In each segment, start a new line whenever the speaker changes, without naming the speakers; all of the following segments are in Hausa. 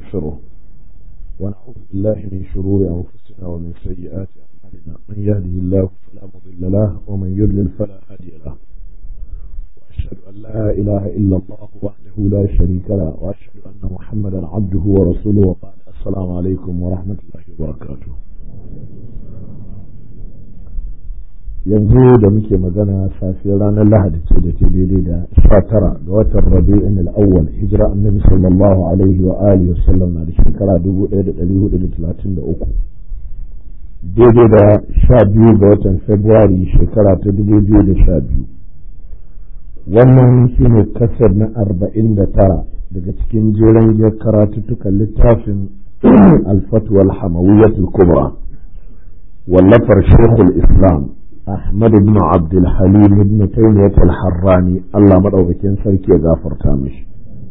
ونستغفره ونعوذ بالله من شرور أنفسنا ومن سيئات أعمالنا من يهده الله فلا مضل له ومن يضلل فلا هادي له وأشهد أن لا إله إلا الله وحده لا شريك له وأشهد أن محمدا عبده ورسوله وبعد السلام عليكم ورحمة الله وبركاته. yanzu da muke magana safiyar ranar lahadi ce da ke daidai da 19 ga watan rabi'in al-awwal hijira annabi sallallahu alaihi wa alihi wasallam na da shekara 1433 daidai da 12 ga watan february shekara ta 2012. wannan shine kasar na 49 daga cikin jeren giyar karatuttukan littafin al-fatwa al-hamawiyyah al-kubra wallafar shaykhul islam Ahmad ibn Abdul Halim ibn Taymiyyah al-Harrani Allah madaukakin sarki ya gafarta mishi.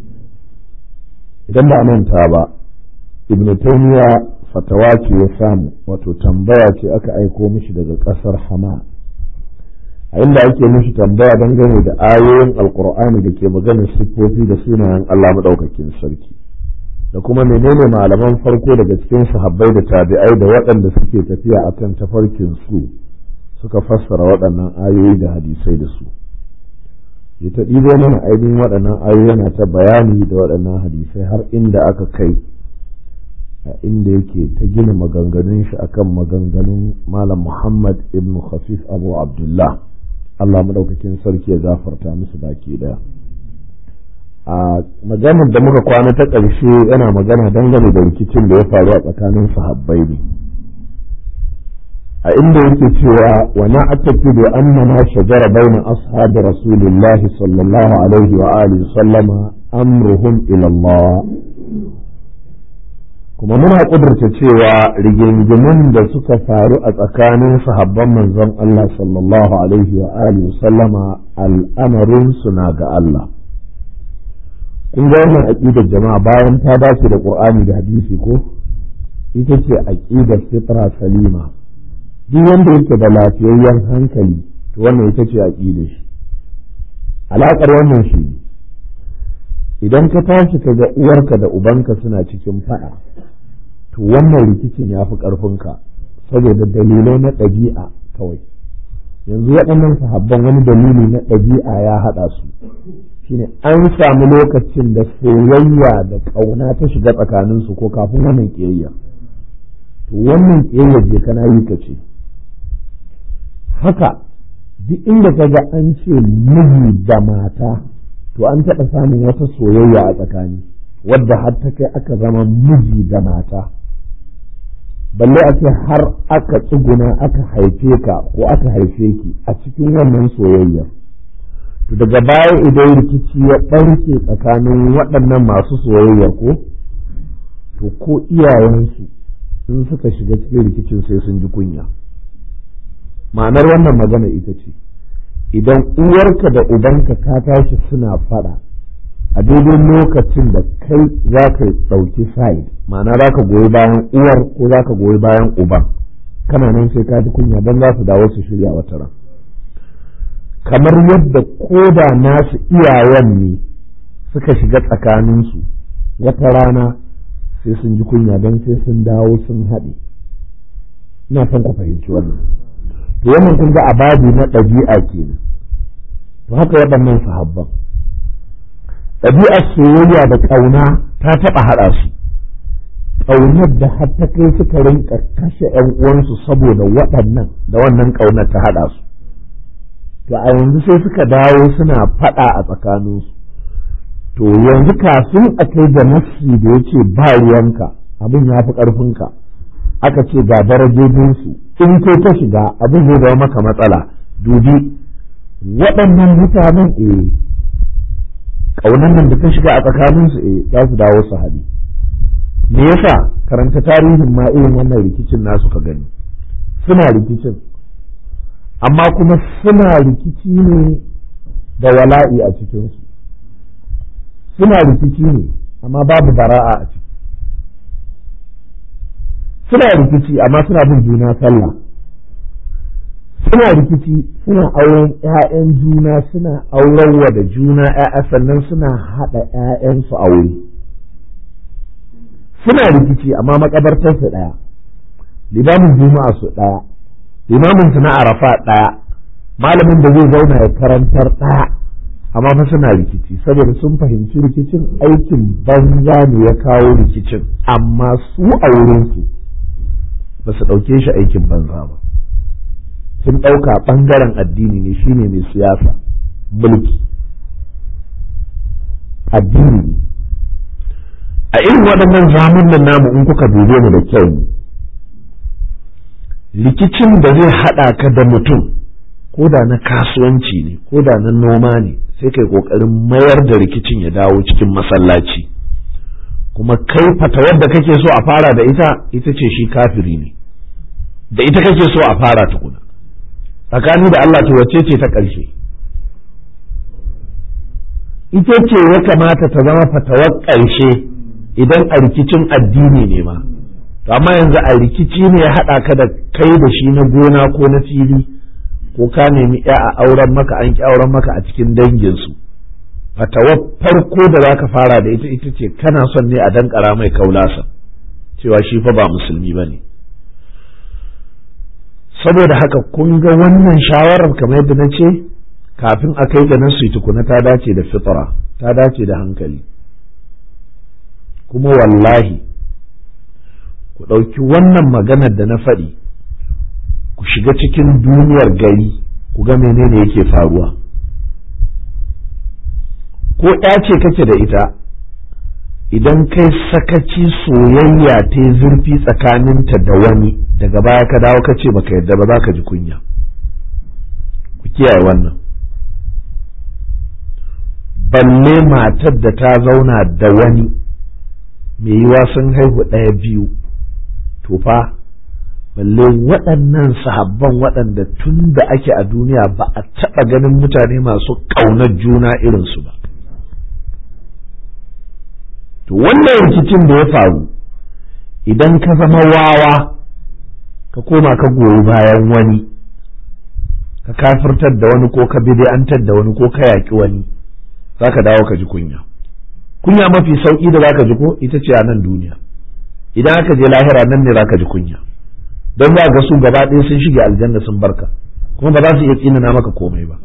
Idan ba manta ba, Ibn Taymiyyah fatawa ce ya samu, wato tambaya ce aka aiko mishi daga ƙasar Hama. A inda ake mishi tambaya dangane da ayoyin Alƙur'ani da ke maganar siffofi da sunayen Allah madaukakin sarki. Da kuma menene malaman farko daga cikin sahabbai da tabi'ai da waɗanda suke tafiya akan tafarkin su suka fassara waɗannan ayoyi da hadisai da su. Ya ta ɗibo mana ainihin waɗannan ayoyi yana ta bayani da waɗannan hadisai har inda aka kai a inda yake ta gina maganganun shi akan maganganun Malam Muhammad ibn Khafif Abu Abdullah Allah madaukakin sarki ya gafarta musu baki daya. A maganar da muka kwana ta ƙarshe yana magana dangane da rikicin da ya faru a tsakanin sahabbai ne. a inda yake cewa wa na'taqidu annama shajara bayna ashabi rasulillahi sallallahu alaihi wa alihi sallama amruhum ila Allah, kuma muna kudurta cewa rigingimun da suka faru a tsakanin sahabban manzon Allah sallallahu alaihi wa alihi sallama al'amarin suna ga Allah. kun ga wannan aqidar jama'a bayan ta dace da Qur'ani da hadisi ko ita ce aqidar fitra salima. duk wanda yake da lafiyayyen hankali to wannan ita ce aqidar shi. alaƙar wannan shi idan ka tashi ka ga uwarka da ubanka suna cikin faɗa to wannan rikicin ya fi ƙarfinka saboda dalilai na ɗabi'a kawai. yanzu waɗannan sahabban wani dalili na ɗabi'a ya haɗa su, shine an samu lokacin da soyayya da ƙauna ta shiga tsakaninsu ko kafin wannan ƙiyayya. to wannan ƙiyayyar je kana yi ka ce haka duk inda ka ga an ce miji da mata to an taɓa samun wata soyayya a tsakani wadda har ta kai aka zama miji da mata, balle a ce har aka tsuguna aka haife ka ko aka haife ki a cikin wannan soyayyar. to daga baya idan rikici ya ɓarke tsakanin waɗannan masu soyayyar ko iyayensu in suka shiga cikin rikicin sai sun ji kunya. ma'anar wannan magana ita ce idan uwarka da ubanka ka tashi suna fada a daidai lokacin da kai za ka ɗauki side, ma'ana za ka goyi bayan uwar ko za ka goyi bayan uban, kana nan sai ka ji kunya don za su dawo su shirya wata ran. kamar yadda ko da nasu iyayen ne suka shiga tsakaninsu wata rana sai sun ji kunya don sai sun dawo sun haɗe. ina son ku fahimci wannan. to wannan kun ga abadi na ɗabi'a kenan. to haka waɗannan sahabban ɗabi'ar soyayya da ƙauna ta taɓa haɗa su, ƙaunar da har ta kai suka rinka kashe ƴan uwansu saboda waɗannan da wannan ƙaunar ta haɗa su. to a yanzu sai suka dawo suna faɗa a tsakaninsu. to yanzu kafin a kai da nassi da yace ba ruwanka abin ya fi ƙarfinka aka ce ga darajojinsu in kai ta shiga abin zai zama maka matsala. dubi waɗannan mutanen ƙaunar nan da ta shiga a tsakaninsu za su dawo su haɗe. me yasa? karanta tarihin ma irin wannan rikicin nasu ka gani. suna rikicin amma kuma suna rikici ne da wala'i a cikinsu. suna rikici ne amma babu bara'a a ciki. suna rikici amma suna bin juna sallah. suna rikici suna auren ƴaƴan juna, suna aurenwa da juna ƴaƴa, sannan suna haɗa ƴaƴansu aure. suna rikici amma makabartarsu ɗaya, limamin juma'a su ɗaya, limamin su na arafa ɗaya, malamin da zai zauna ya karantar ɗaya, amma fa suna rikici saboda sun fahimci rikicin aikin banza ne ya kawo rikicin, amma su a wurinsu ba su ɗauke shi aikin banza ba, sun ɗauka ɓangaren addini ne, shine mai siyasa mulki addini ne. A irin waɗannan zamanin namu in kuka dube mu da kyau, rikicin da zai haɗa ka da mutum ko da na kasuwanci ne ko da na noma ne, sai kai ƙoƙarin mayar da rikicin ya dawo cikin masallaci, kuma kai fatawar da kake so a fara da ita ce shi kafiri ne, da ita kake so a fara tukuna. Tsakani da Allah to wacce ce ta ƙarshe? Ita ce ya kamata ta zama fatawar ƙarshe idan a rikicin addini ne ma, to amma yanzu a rikici ne ya haɗa ka da kai da shi na gona ko na fili, ko ka nemi ya a auren maka an ki auren maka a cikin danginsu, fatawar farko da za ka fara da ita ce kana son ne a dankara mai kaulasa cewa shi fa ba musulmi ba ne. Saboda haka kun ga wannan shawarar kamar yadda na ce, kafin a kai ga nasu tukuna ta dace da fitra, ta dace da hankali. Kuma wallahi ku ɗauki wannan maganar da na faɗi ku shiga cikin duniyar gari ku ga menene yake faruwa. Ko ya ce kake da ita, idan kai sakaci soyayya ta zurfi tsakaninta da wani, daga baya ka dawo ka ce baka yarda ba, za ka ji kunya. Ku kiyaye wannan. Balle matar da ta zauna da wani mai yiwa sun haihu ɗaya biyu, to fa balle waɗannan sahabban waɗanda tun da ake a duniya ba a taɓa ganin mutane masu ƙaunar juna irinsu ba. To wannan rikicin da ya faru, idan ka zama wawa ka koma ka goyi bayan wani, ka kafirtar da wani ko ka bid'antar da wani ko ka yaƙi wani, za ka dawo ka ji kunya. Kunya mafi sauƙi da za ka ji ko ita ce a nan duniya, idan aka je lahira nan ne za ka ji kunya, don za ga su gaba ɗaya sun shige aljanna sun barka, kuma ba za su iya tsinana maka komai ba.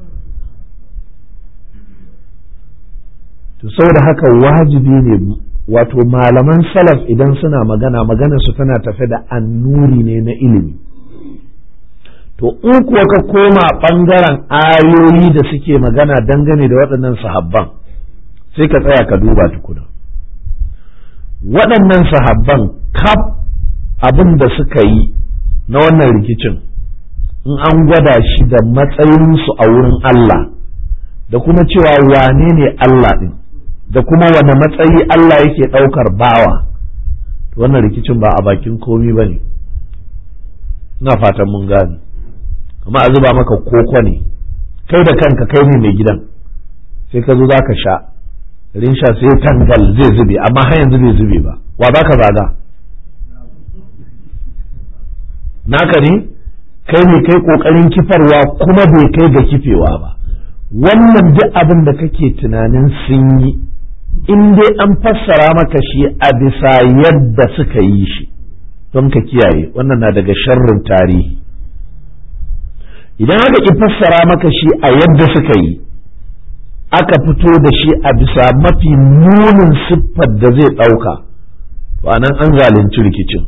To saboda haka wajibi ne, wato malaman salaf idan suna magana su tana tafe da annuri ne na ilimi. To in kuwa ka koma ɓangaren ayoyi da suke magana dangane da waɗannan sahabban, sai ka tsaya ka duba tukuna. Waɗannan sahabban kaf abin da suka yi na wannan rikicin, in an gwada shi da matsayinsu a wurin Allah, da kuma cewa wane ne Allah ɗin, da kuma wane matsayi Allah yake ɗaukar bawa, wannan rikicin ba a bakin komi ba ne. Ina fatan mun gane. Kuma a zuba maka koko ne, kai da kanka kai ne mai gidan, sai ka zo za ka sha, rin sha sai tangal zai zube, amma har yanzu bai zube ba, wa za ka zaga? Naka ne, kai ne kai ƙoƙarin kifarwa kuma bai kai ga kifewa ba. Wannan duk abin da kake tunanin sun yi, in dai an fassara maka shi a bisa yadda suka yi shi, don ka kiyaye, wannan na daga sharrin tarihi. Idan aka ki fassara maka shi a yadda suka yi, aka fito da shi a bisa mafi munin siffar da zai ɗauka, to anan an zalunci rikicin.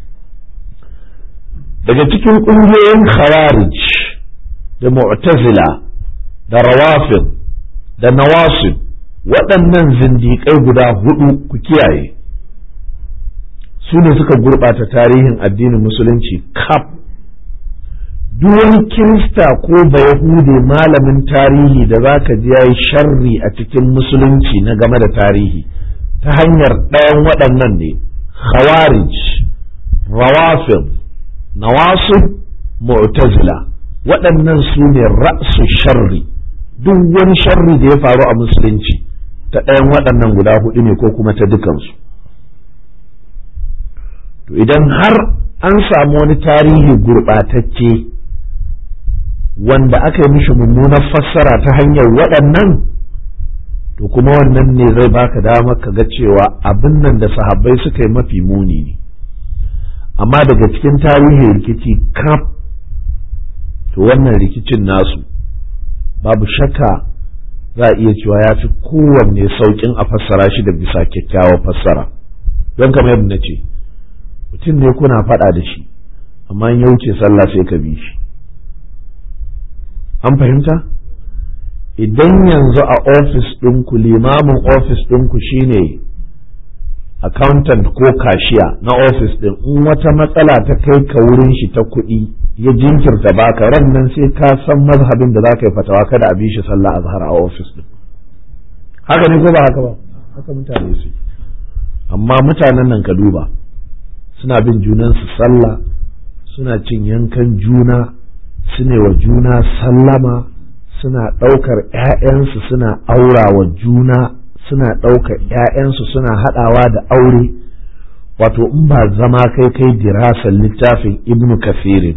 Daga cikin ƙungiyoyin khawarij da mu'tazila da rawafid da nawasib, waɗannan zindiƙai guda hudu ku kiyaye, su ne suka gurɓata tarihin addinin musulunci kaf. Duk wani kirista ko bayahude malamin tarihi da za ka ji ya yi sharri a cikin musulunci na game da tarihi, ta hanyar ɗayan waɗannan ne: khawarij, rawafid, nawasib, mu'tazila. Waɗannan su ne ra'su sharri. Duk wani sharri da ya faru a musulunci ta ɗayan waɗannan guda hudu ne ko kuma ta dukansu. To idan har an samu wani tarihi gurɓatacce wanda aka yi mishi mummunar fassara ta hanyar waɗannan, to kuma wannan ne zai baka damar ka ga cewa abin nan da sahabbai suka yi mafi muni ne. Amma daga cikin tarihin rikici kaf, to wannan rikicin nasu babu shakka za a iya cewa ya fi kowanne sauƙin a fassara shi da bisa kyakkyawar fassara. Don kamar yadda na ce, mutum ne kuna faɗa da shi amma in ya wuce sallah sai ka bi shi. An fahimta? Idan yanzu a ofis ɗinku, limamin ofis ɗinku shine accountant ko kashiya na ofis ɗin, in wata matsala ta kai ka wurin shi ta kuɗi ya jinkirta baka, ran nan sai ka san mazhabin da za ka yi fatawa kada a bi shi sallah azhar a ofis ɗin. Haka ne ko ba haka ba? Haka mutane su. Amma mutanen nan ka duba, suna bin junansu sallah, suna cin yankan juna, sune wa juna sallama, suna ɗaukar ‘ya'yansu suna aura wa juna, suna ɗaukar ‘ya'yansu suna haɗawa da aure. Wato in ba zama kai dirasar littafin Ibn Kathirin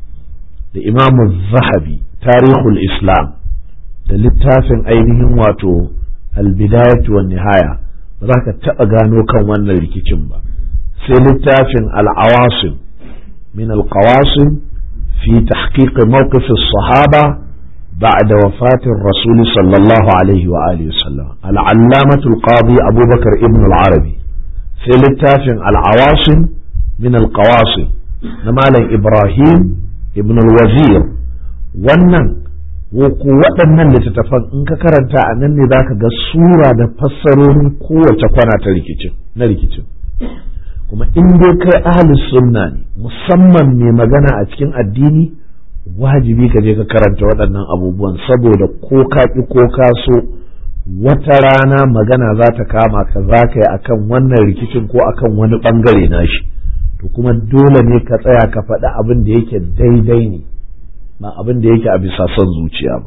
da Imamu Zahabi Tarihul Islam da littafin ainihin wato Al-Bidayatu wan Nihaya, ba za ka taɓa gano kan wannan rikicin ba. Sai littafin Al-Awasim min Al-Qawasim fi tahqiq mawqif as-sahaba بعد وفاة الرسول صلى الله عليه وآله وسلم العلامة القاضي أبو بكر ابن العربي في للتافع العواصم من القواصم نمالا إبراهيم ابن الوزير wannan waɗannan littattafan in ka karanta a nan ne za ka ga sura da fassarorin kowace kwana ta rikicin kuma in dai kai ahlus sunna ne musamman mai magana a cikin addini, wajibi ka je ka karanta waɗannan abubuwan, saboda ko ka ƙi ko ka so wata rana magana za ta kama ka za ka yi akan wannan rikicin ko akan wani ɓangare nashi, to kuma dole ne ka tsaya ka faɗi abin da yake daidai ne ba abin da yake a bisa son zuciya ba.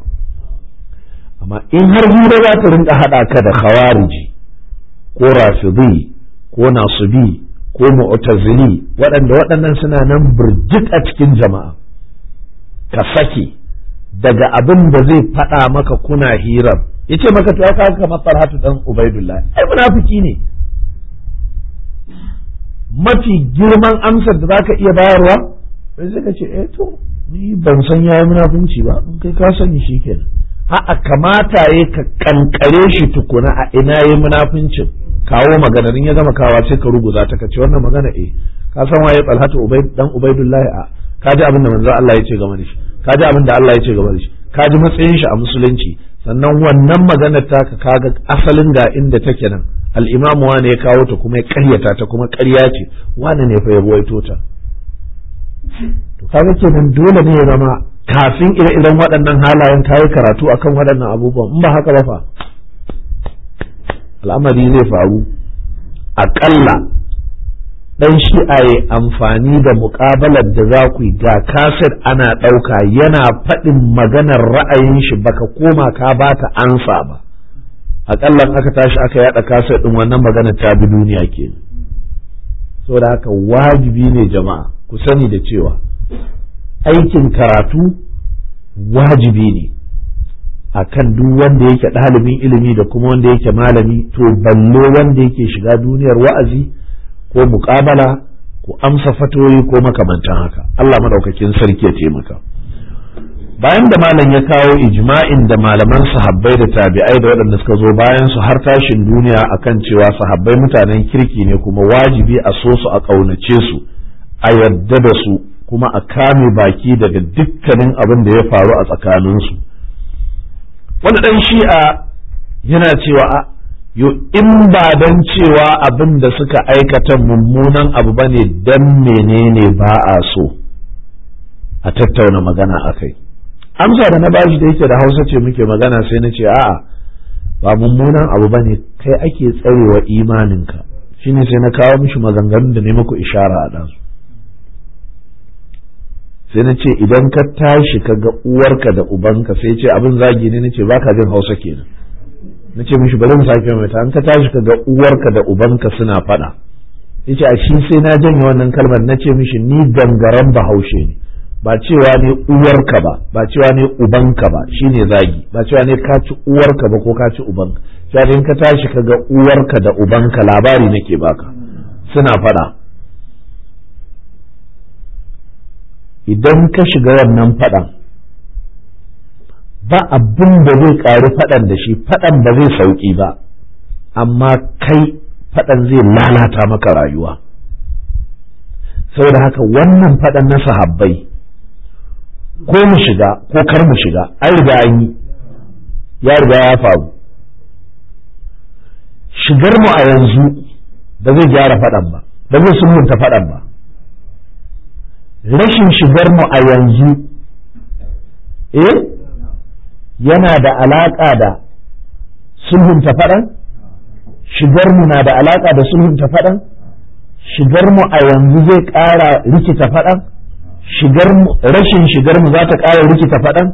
Amma in har hira za ta rinka haɗa ka da khawariji ko rafidi ko nasubi ko mu'tazili, waɗannan suna nan birjik a cikin jama'a, ka sake daga abin da zai faɗa maka kuna hirar, ya ce maka to ya kawo kamar Talhatu dan Ubaidullah, ai munafiki ne. Mafi girman amsar da zaka iya bayarwa sai ka ce to ni ban san yayi munafunci ba, in kai ka sani shikenan. A'a, kamata yayi ka kankare shi tukuna a ina yayi munafuncin, kawo maganar, in ya gama kawa sai ka ruguza ta, ka ce wannan magana ka san waye Talhatu dan Ubaidullah, ka ji abin da manzo Allah ya ce game da shi, ka ji abin da Allah ya ce game da shi, ka ji matsayin shi a musulunci, sannan wannan maganar taka kaga asalin ga inda take nan, al-Imam wane ya kawo ta kuma ya ƙaryata ta kuma ƙarya ce, wane ne fa ya ruwaito ta. To kaga kenan dole ne ya zama kafin ire-iren waɗannan halayen kayi karatu akan waɗannan abubuwan, in ba haka ba fa al'amari zai faru. Aƙalla dan shi'a ya amfani da muƙabalar da za ku yi, ga kaset ana ɗauka yana faɗin maganar ra'ayin shi, baka koma ka ba ta ansa ba, aƙalla aka tashi aka yaɗa kaset ɗin wannan maganar ta bi duniya ke. Saboda haka wajibi ne jama'a ku sani da cewa aikin karatu wajibi ne akan duk wanda yake ɗalibin ilimi da kuma wanda yake malami, to balle wanda yake shiga duniyar wa'azi ko muƙabala ko amsa fatoyi ko makamantan haka. Allah madaukakin sarki ya taimaka. Bayan da malam ya kawo ijma'in da malaman sahabbai da tabi'ai da waɗanda suka zo bayan su har tashin duniya akan cewa sahabbai mutanen kirki ne, kuma wajibi a so su, a ƙaunace su, a yadda da su, kuma a kame baki daga dukkanin abin da ya faru a tsakaninsu. Wani ɗan shi'a yana cewa yo in ba dan cewa abin da suka aikata mummunan abu bane, dan menene ba a so a tattauna magana akai. Amsa da na bashi da yake da Hausa ce muke magana, sai na ce a'a ba mummunan abu bane, kai ake tsarewa imaninka. Shine sai na kawo mishi maganganun da ne muku ishara a ɗansu. Sai na ce idan ka tashi ka ga uwarka da ubanka, sai ce abin zagi ne, nace baka jin Hausa kenan. Na ce mishi bari mu sake mai ta, an ka tashi ka ga uwarka da ubanka suna faɗa, yace a shi sai na janye wannan kalmar. Na ce mishi ni gangaren Bahaushe ne, ba cewa ne uwarka ba cewa ne ubanka ba shine zagi, ba cewa ne ka ci uwarka ba ko ka ci ubanka, sai in ka tashi ka ga uwarka da ubanka, labari nake baka, suna faɗa, idan ka shiga wannan faɗan ba abin da zai ƙari faɗan da shi, faɗan ba zai sauƙi ba, amma kai faɗan zai lalata maka rayuwa. Saboda haka wannan faɗan na sahabbai, ko mu shiga ko kar mu shiga, an riga an yi, ya riga ya faru. Shigar mu a yanzu ba zai gyara faɗan ba, ba zai sulhunta faɗan ba. Rashin shigar mu a yanzu yana da alaƙa da sulhunta faɗan? Shigar mu na da alaƙa da sulhunta faɗan? Shigar mu a yanzu zai ƙara rikita faɗan? Rashin shigar mu za ta ƙara rikita faɗan?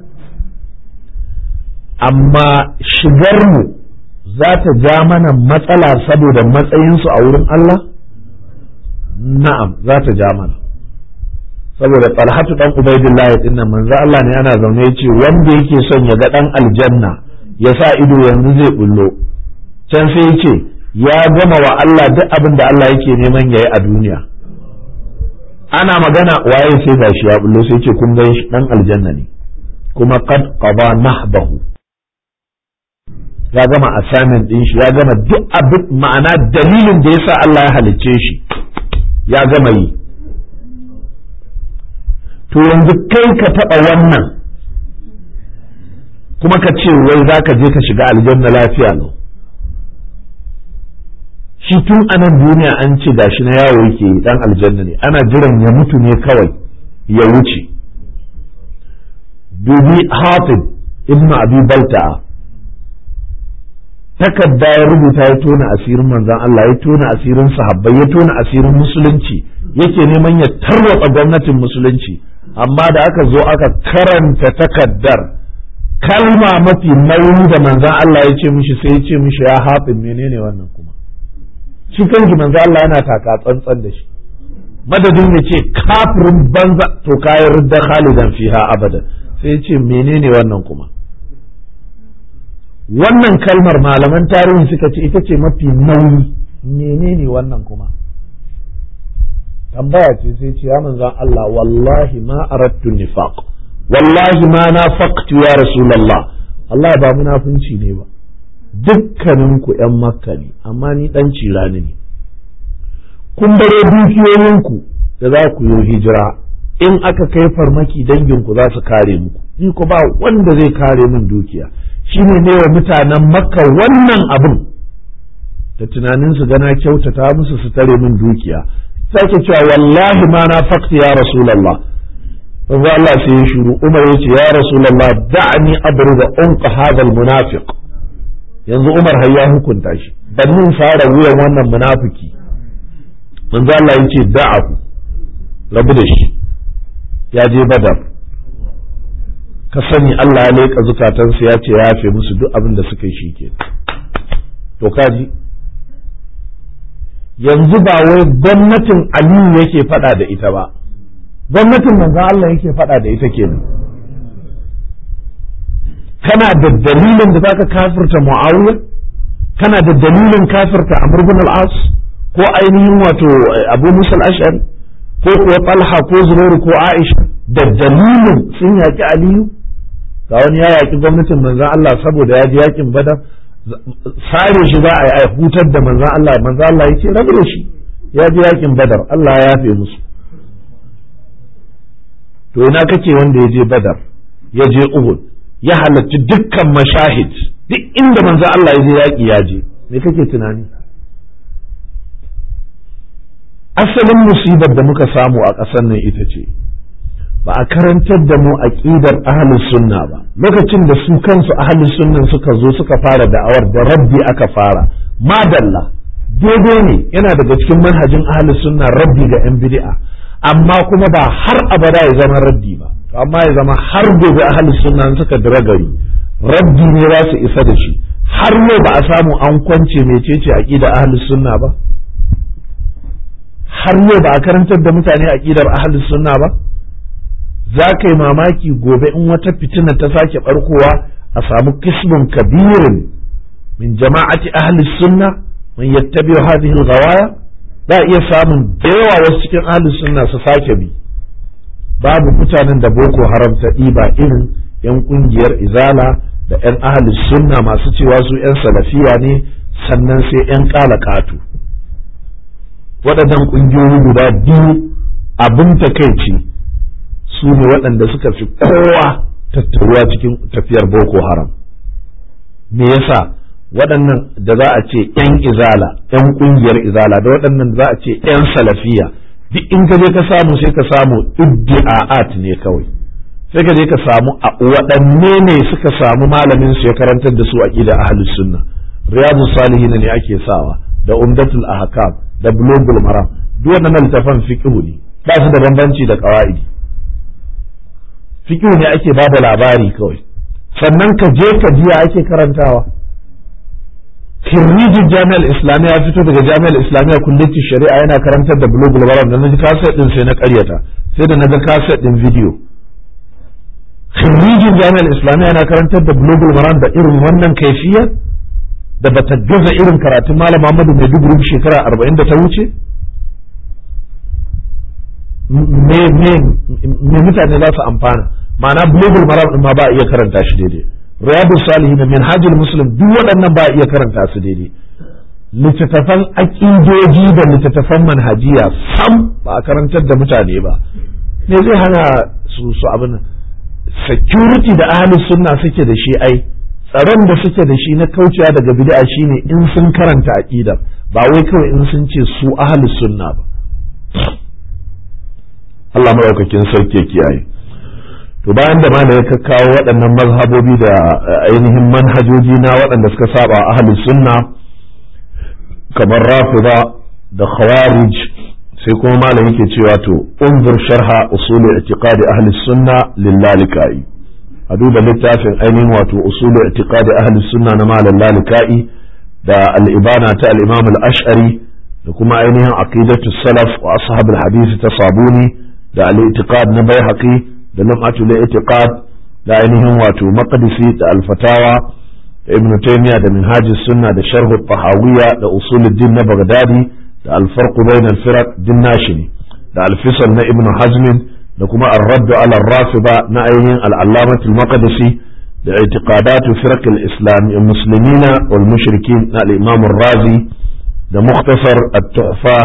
Amma shigar mu za ta ja mana matsala saboda matsayinsu a wurin Allah? Na'am, za ta ja mana. Saboda Talhatu dan Ubaidillahi din nan manzo Allah ne ana zaune yace wanda yake son ya ga dan aljanna ya sa ido yanzu zai bullo. Can sai yace ya gama wa Allah duk abin da Allah yake neman yayi a duniya. Ana magana waye sai gashi ya bullo sai yace kun ga shi dan aljanna ne. Kuma qad qada nahbahu. Ya gama assignment din shi, ya gama duk abin, ma'ana dalilin da yasa Allah ya halicce shi ya gama yi. To yanzu kai ka taɓa wannan kuma ka ce wai za ka je ka shiga aljanna lafiya lau. Shi tun anan duniya an ce gashi na yawo yake dan aljanna ne, ana jiran ya mutu ne kawai ya wuce. Dubi Hatib ibn Abi Balta'a, takarda ya rubuta ya tona asirin manzon Allah, ya tona asirin sahabbai, ya tona asirin musulunci, yake neman ya tarwatsa gwamnatin musulunci. Amma da aka zo aka karanta takaddar, kalma mafi nauyi da manzan Allah ya ce mishi sai ya ce mishi ya hafi menene wannan kuma. Shi kanki manzan Allah yana taka tsantsan da shi, madadin ya ce kafirin banza to kayan ridda khalidan fiha abada, sai ya ce menene wannan kuma. Wannan kalmar malaman tarihi suka ce ita ce mafi nauyi, menene wannan kuma. Tambaya ce sai ce ya manzan Allah wallahi ma aradtu nifaq, wallahi ma nafaqtu ya rasulullah. Allah ba munafunci ne ba, dukkanin ku ƴan Makka ne amma ni dan cirani ne. Kun bare dukiyoyinku da za ku yi hijira, in aka kai farmaki dangin ku za su kare muku, ni ku ba wanda zai kare min dukiya. Shine ne wa mutanen Makka wannan abin da tunanin su gana kyautata musu su tare min dukiya. Sake cewa wallahi ma na fakti ya Rasulallah. Wanzu Allah sai ya shuru, Umar ya ce ya Rasulallah da'ani abruga unqa hadha almunafiq. Yanzu Umar har ya hukunta shi, bannin fara wuyan wannan munafiki. Wanzu Allah ya ce da'ahu, rabu da shi, ya je Badar. Ka sani Allah ya leƙa zukatansu ya ce ya yafe musu duk abin da suka yi shi ke. To kaji, yanzu ba wai gwamnatin Aliyu yake faɗa da ita ba, gwamnatin manzon Allah yake faɗa da ita kenan. Kana da dalilin da zaka kafirta Muawiya? Kana da dalilin kafirta Amr ibn al-As ko ainihin wato Abu Musa al-Ash'ari ko kuwa Talha ko Zubair ko Aisha da dalilin sun yaki Aliyu? Ga wani ya yaki gwamnatin manzon Allah saboda ya ji yakin Badar, sare shi za a yi hutar da manzan Allah ya ce rabu da shi, ya ji yakin Badar, Allah ya yafe musu. To ina kake wanda ya je Badar, ya je Uhud, ya halarci dukkan mashahid, duk inda manzan Allah ya je yaƙi ya je, me kake tunani? Asalin musibar da muka samu a ƙasar nan ita ce, ba a karantar da mu aqidar ahlus sunna ba. Lokacin da su kansu ahlus sunnan suka zo suka fara da'awar da rabbi aka fara, madalla daidai ne, yana daga cikin manhajin ahlus sunna rabbi ga yan bid'a, amma kuma ba har abada ya zama rabbi ba, to amma ya zama har gobe ahlus sunna suka dira gari rabbi ne za su isa da shi. Har yau ba a samu an kwance mecece aqidar ahlus sunna ba, har yau ba a karantar da mutane aqidar ahlus sunna ba. Za ka yi mamaki gobe in wata fitina ta sake barkowa a samu kismin kabirin min jama'ati ahli sunna man yattabi'u hadhihi al-ghawaya za a iya samun da yawa wasu cikin ahli sunna su sake bi. Babu mutanen da boko haram ta ɗiba irin 'yan ƙungiyar izala da 'yan ahli sunna masu cewa su 'yan salafiya ne, sannan sai 'yan ƙalaƙatu. Waɗannan ƙungiyoyi guda biyu abin takaici su ne waɗanda suka fi kowa tattaruwa cikin tafiyar boko haram. Me yasa waɗannan da za a ce 'yan izala 'yan ƙungiyar izala da waɗannan da za a ce 'yan salafiya duk in ka je ka samu sai ka samu iddi'a'at ne kawai, sai ka je ka samu a waɗanne ne suka samu malamin su ya karantar da su aqida ahlus sunna. Riyadu salihin ne ake sawa da umdatul ahkam da bulugul maram, duk wannan littafan fiqhu ne, ba su da bambanci da qawaidi. Fiqhu ne ake ba da labari kawai, sannan ka je ka jiya ake karantawa. Kirrijin jami'ar islamiyya ya fito daga jami'ar islamiyya kulliyar shari'a yana karantar da bulugul maram, da naji kaset din sai na karyata, sai da naga kaset din video. Kirrijin jami'ar islamiyya yana karantar da bulugul maram da irin wannan kaifiyar da bata gaza irin karatun malam Muhammadu Maiduguri shekara 40 da ta wuce. Me mutane za su amfana? Ma'ana bulugul maram din ma ba a iya karanta shi daidai, riyadu salihin, minhajul muslim, duk waɗannan ba a iya karanta su daidai. Littattafan aƙidoji da littattafan manhajiya sam ba a karantar da mutane ba. Me zai hana su abin security da ahlus sunna suke da shi? Ai tsaron da suke da shi na kaucewa daga bid'a shine in sun karanta aqida, ba wai kawai in sun ce su ahlus sunna ba. Allah madaukakin sarki ya kiyaye. To bayan da malai ya kawo waɗannan mazhabobi da ainihin manhajoji na waɗanda suka saba ahlus sunna kamar rafida da khawarij, sai kuma malai yake cewa to unzur sharha usul i'tiqadi ahlus sunna lillalikai, a duba littafin ainihin wato usul i'tiqadi ahlus sunna na malam lalika'i da al-ibana ta al-imam al-ash'ari da kuma ainihin aqidatu salaf wa ashabul hadith ta sabuni da al-i'tiqad na baihaqi da lam'atul i'tiqad da ainihin wato maqdisi da al-fatawa da ibn taymiya da minhajus sunna da sharh at-tahawiyya da usuluddin na baghdadi da al-farq bain al-firaq din nashini da al-fisal na ibn hazm da kuma ar-radd ala ar-rafida na ainihin al-allamah al-maqdisi da i'tiqadat firaq al-islam al-muslimin wal mushrikin na al-imam ar-razi da mukhtasar at-tuhfa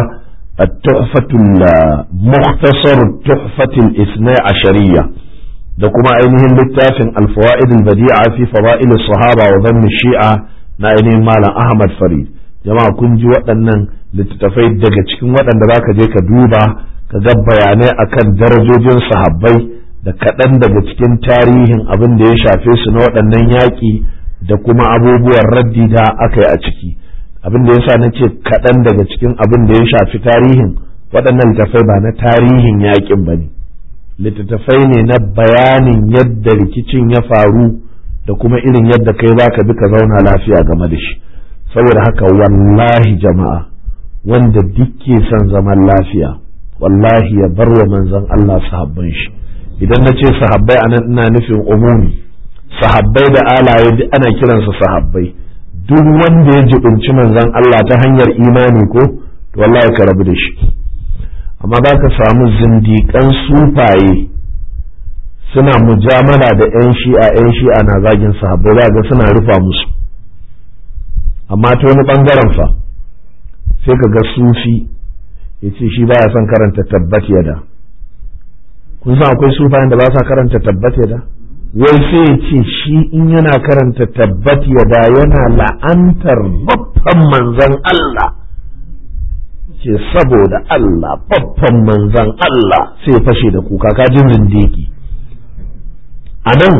مختصر التحفة الاثنى عشرية da kuma ainihin littafin alfawa'id al-badi'a fi fada'il as-sahaba wa dhann shi'a na ainihin malam Ahmad Farid. Jama'a kun ji waɗannan littattafai daga cikin waɗanda zaka je ka duba ka ga bayanai akan darajojin sahabbai da kaɗan daga cikin tarihin abin da ya shafe su na waɗannan yaƙi da kuma abubuwan raddi da aka yi a ciki. Abin da yasa na ce kaɗan daga cikin abin da ya shafi tarihin, waɗannan littattafai ba na tarihin yaƙin ba ne, littattafai ne na bayanin yadda rikicin ya faru da kuma irin yadda kai za ka bi ka zauna lafiya game da shi. Saboda haka wallahi jama'a, wanda duk ke son zaman lafiya wallahi ya bar wa manzon Allah sahabban shi. Idan na ce sahabbai anan ina nufin umumi, sahabbai da alaye duk ana kiransa sahabbai. Duk wanda ya jibinci manzon Allah ta hanyar imani ko to wallahi ka rabu da shi. Amma za ka samu zindiƙan sufaye suna mujamala da 'yan shi'a na zagin sahabbai, za ga suna rufa musu. Amma ta wani ɓangaren fa sai ka ga sufi ya ce shi baya son karanta tabbat yada. Kun san akwai sufayen da ba sa karanta tabbat yada? Wai sai ya ce shi in yana karanta tabbat yada yana la'antar babban manzon Allah. Ce saboda Allah babban manzan Allah sai fashe da kuka, kajin zindiki. A nan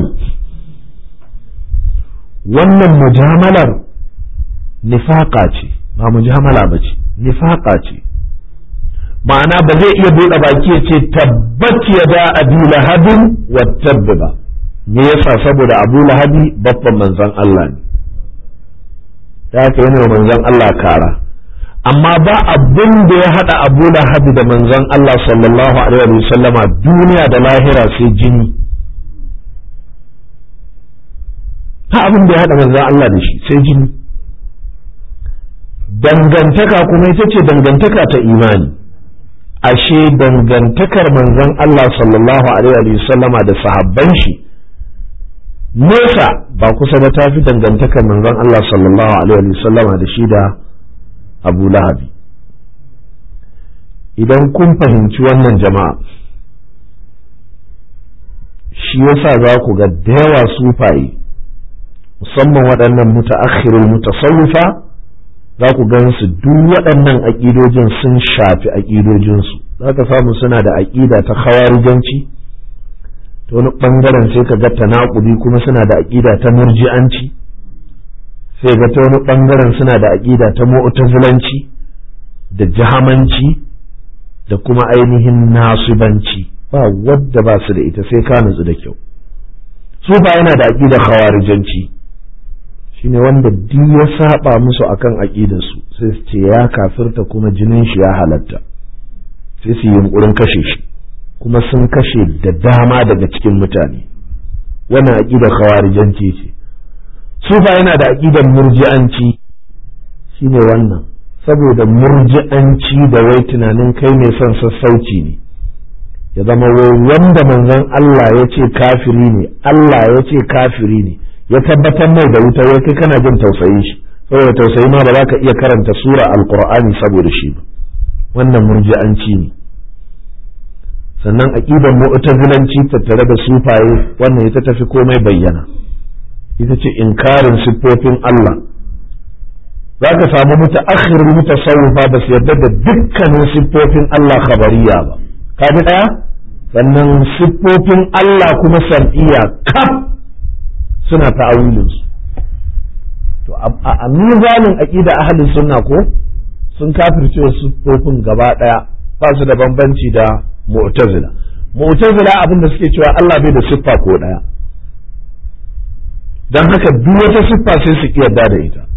wannan mujamalar nifaka ce, ba mujamala ba ce, nifaka ce. Ma'ana ba zai iya buɗe baki ya ce tabbat ya da Abu Lahabin wa tabba ba. Me yasa? saboda Abu Lahabi babban manzan Allah ne, ta haka yana manzan Allah kara. Amma ba abin da ya haɗa Abu Lahab da manzon Allah sallallahu alaihi wa sallama duniya da lahira sai jini. Ha abin da ya haɗa manzon Allah da shi sai jini. dangantaka kuma ita ce dangantaka ta imani. Ashe dangantakar manzon Allah sallallahu alaihi wa sallama da sahabban shi nesa ba kusa ba tafi dangantakar manzon Allah sallallahu alaihi wa sallama da shi da Abu Lahabi. Idan kun fahimci wannan jama'a, shi yasa za ku ga da yawa sufaye musamman waɗannan mutaakhirul mutasawwifa za ku gan su duk waɗannan aƙidojin sun shafi aƙidojinsu. Za ka samu suna da aƙida ta khawarijanci, ta wani ɓangaren sai ka ga tanaƙudi kuma suna da aƙida ta murji'anci, sai ga ta wani ɓangaren suna da aƙida ta mu'tazilanci da jahamanci da kuma ainihin nasibanci. Ba wadda ba su da ita sai ka nutsu da kyau. Sufa yana da aƙidar khawarijanci, shine wanda duk ya saba musu akan aqidarsu sai su ce ya kafirta kuma jinin shi ya halatta, sai su yi yunkurin kashe shi, kuma sun kashe da dama daga cikin mutane. Wannan aqidar khawarijanci ce. Sufa yana da aqidar murji'anci, shine wannan, saboda murji'anci da wai tunanin kai mai son sassauci ne, ya zama wai wanda manzon Allah ya ce kafiri ne, Allah ya ce kafiri ne, ya tabbatar mai da wuta, wai kai kana jin tausayin shi, saboda tausayi ma ba za ka iya karanta sura alqur'ani saboda shi ba. Wannan murji'anci ne. Sannan aqidar mu'tazilanci tattare da sufaye, wannan ita tafi komai bayyana, ita ce inkarin siffofin Allah. Za ka samu mutaakhirul mutasawwifa ba su yarda da dukkanin siffofin Allah khabariya ba, kaji daya. Sannan siffofin Allah kuma sam'iyya kaf suna ta'awilin su. To a mizanin aqida ahlus sunna ko sun kafirce siffofin gaba daya, ba su da bambanci da mu'tazila. Mu'tazila abin da suke cewa Allah bai da siffa ko daya, dan haka duk wata siffa sai su yarda da ita.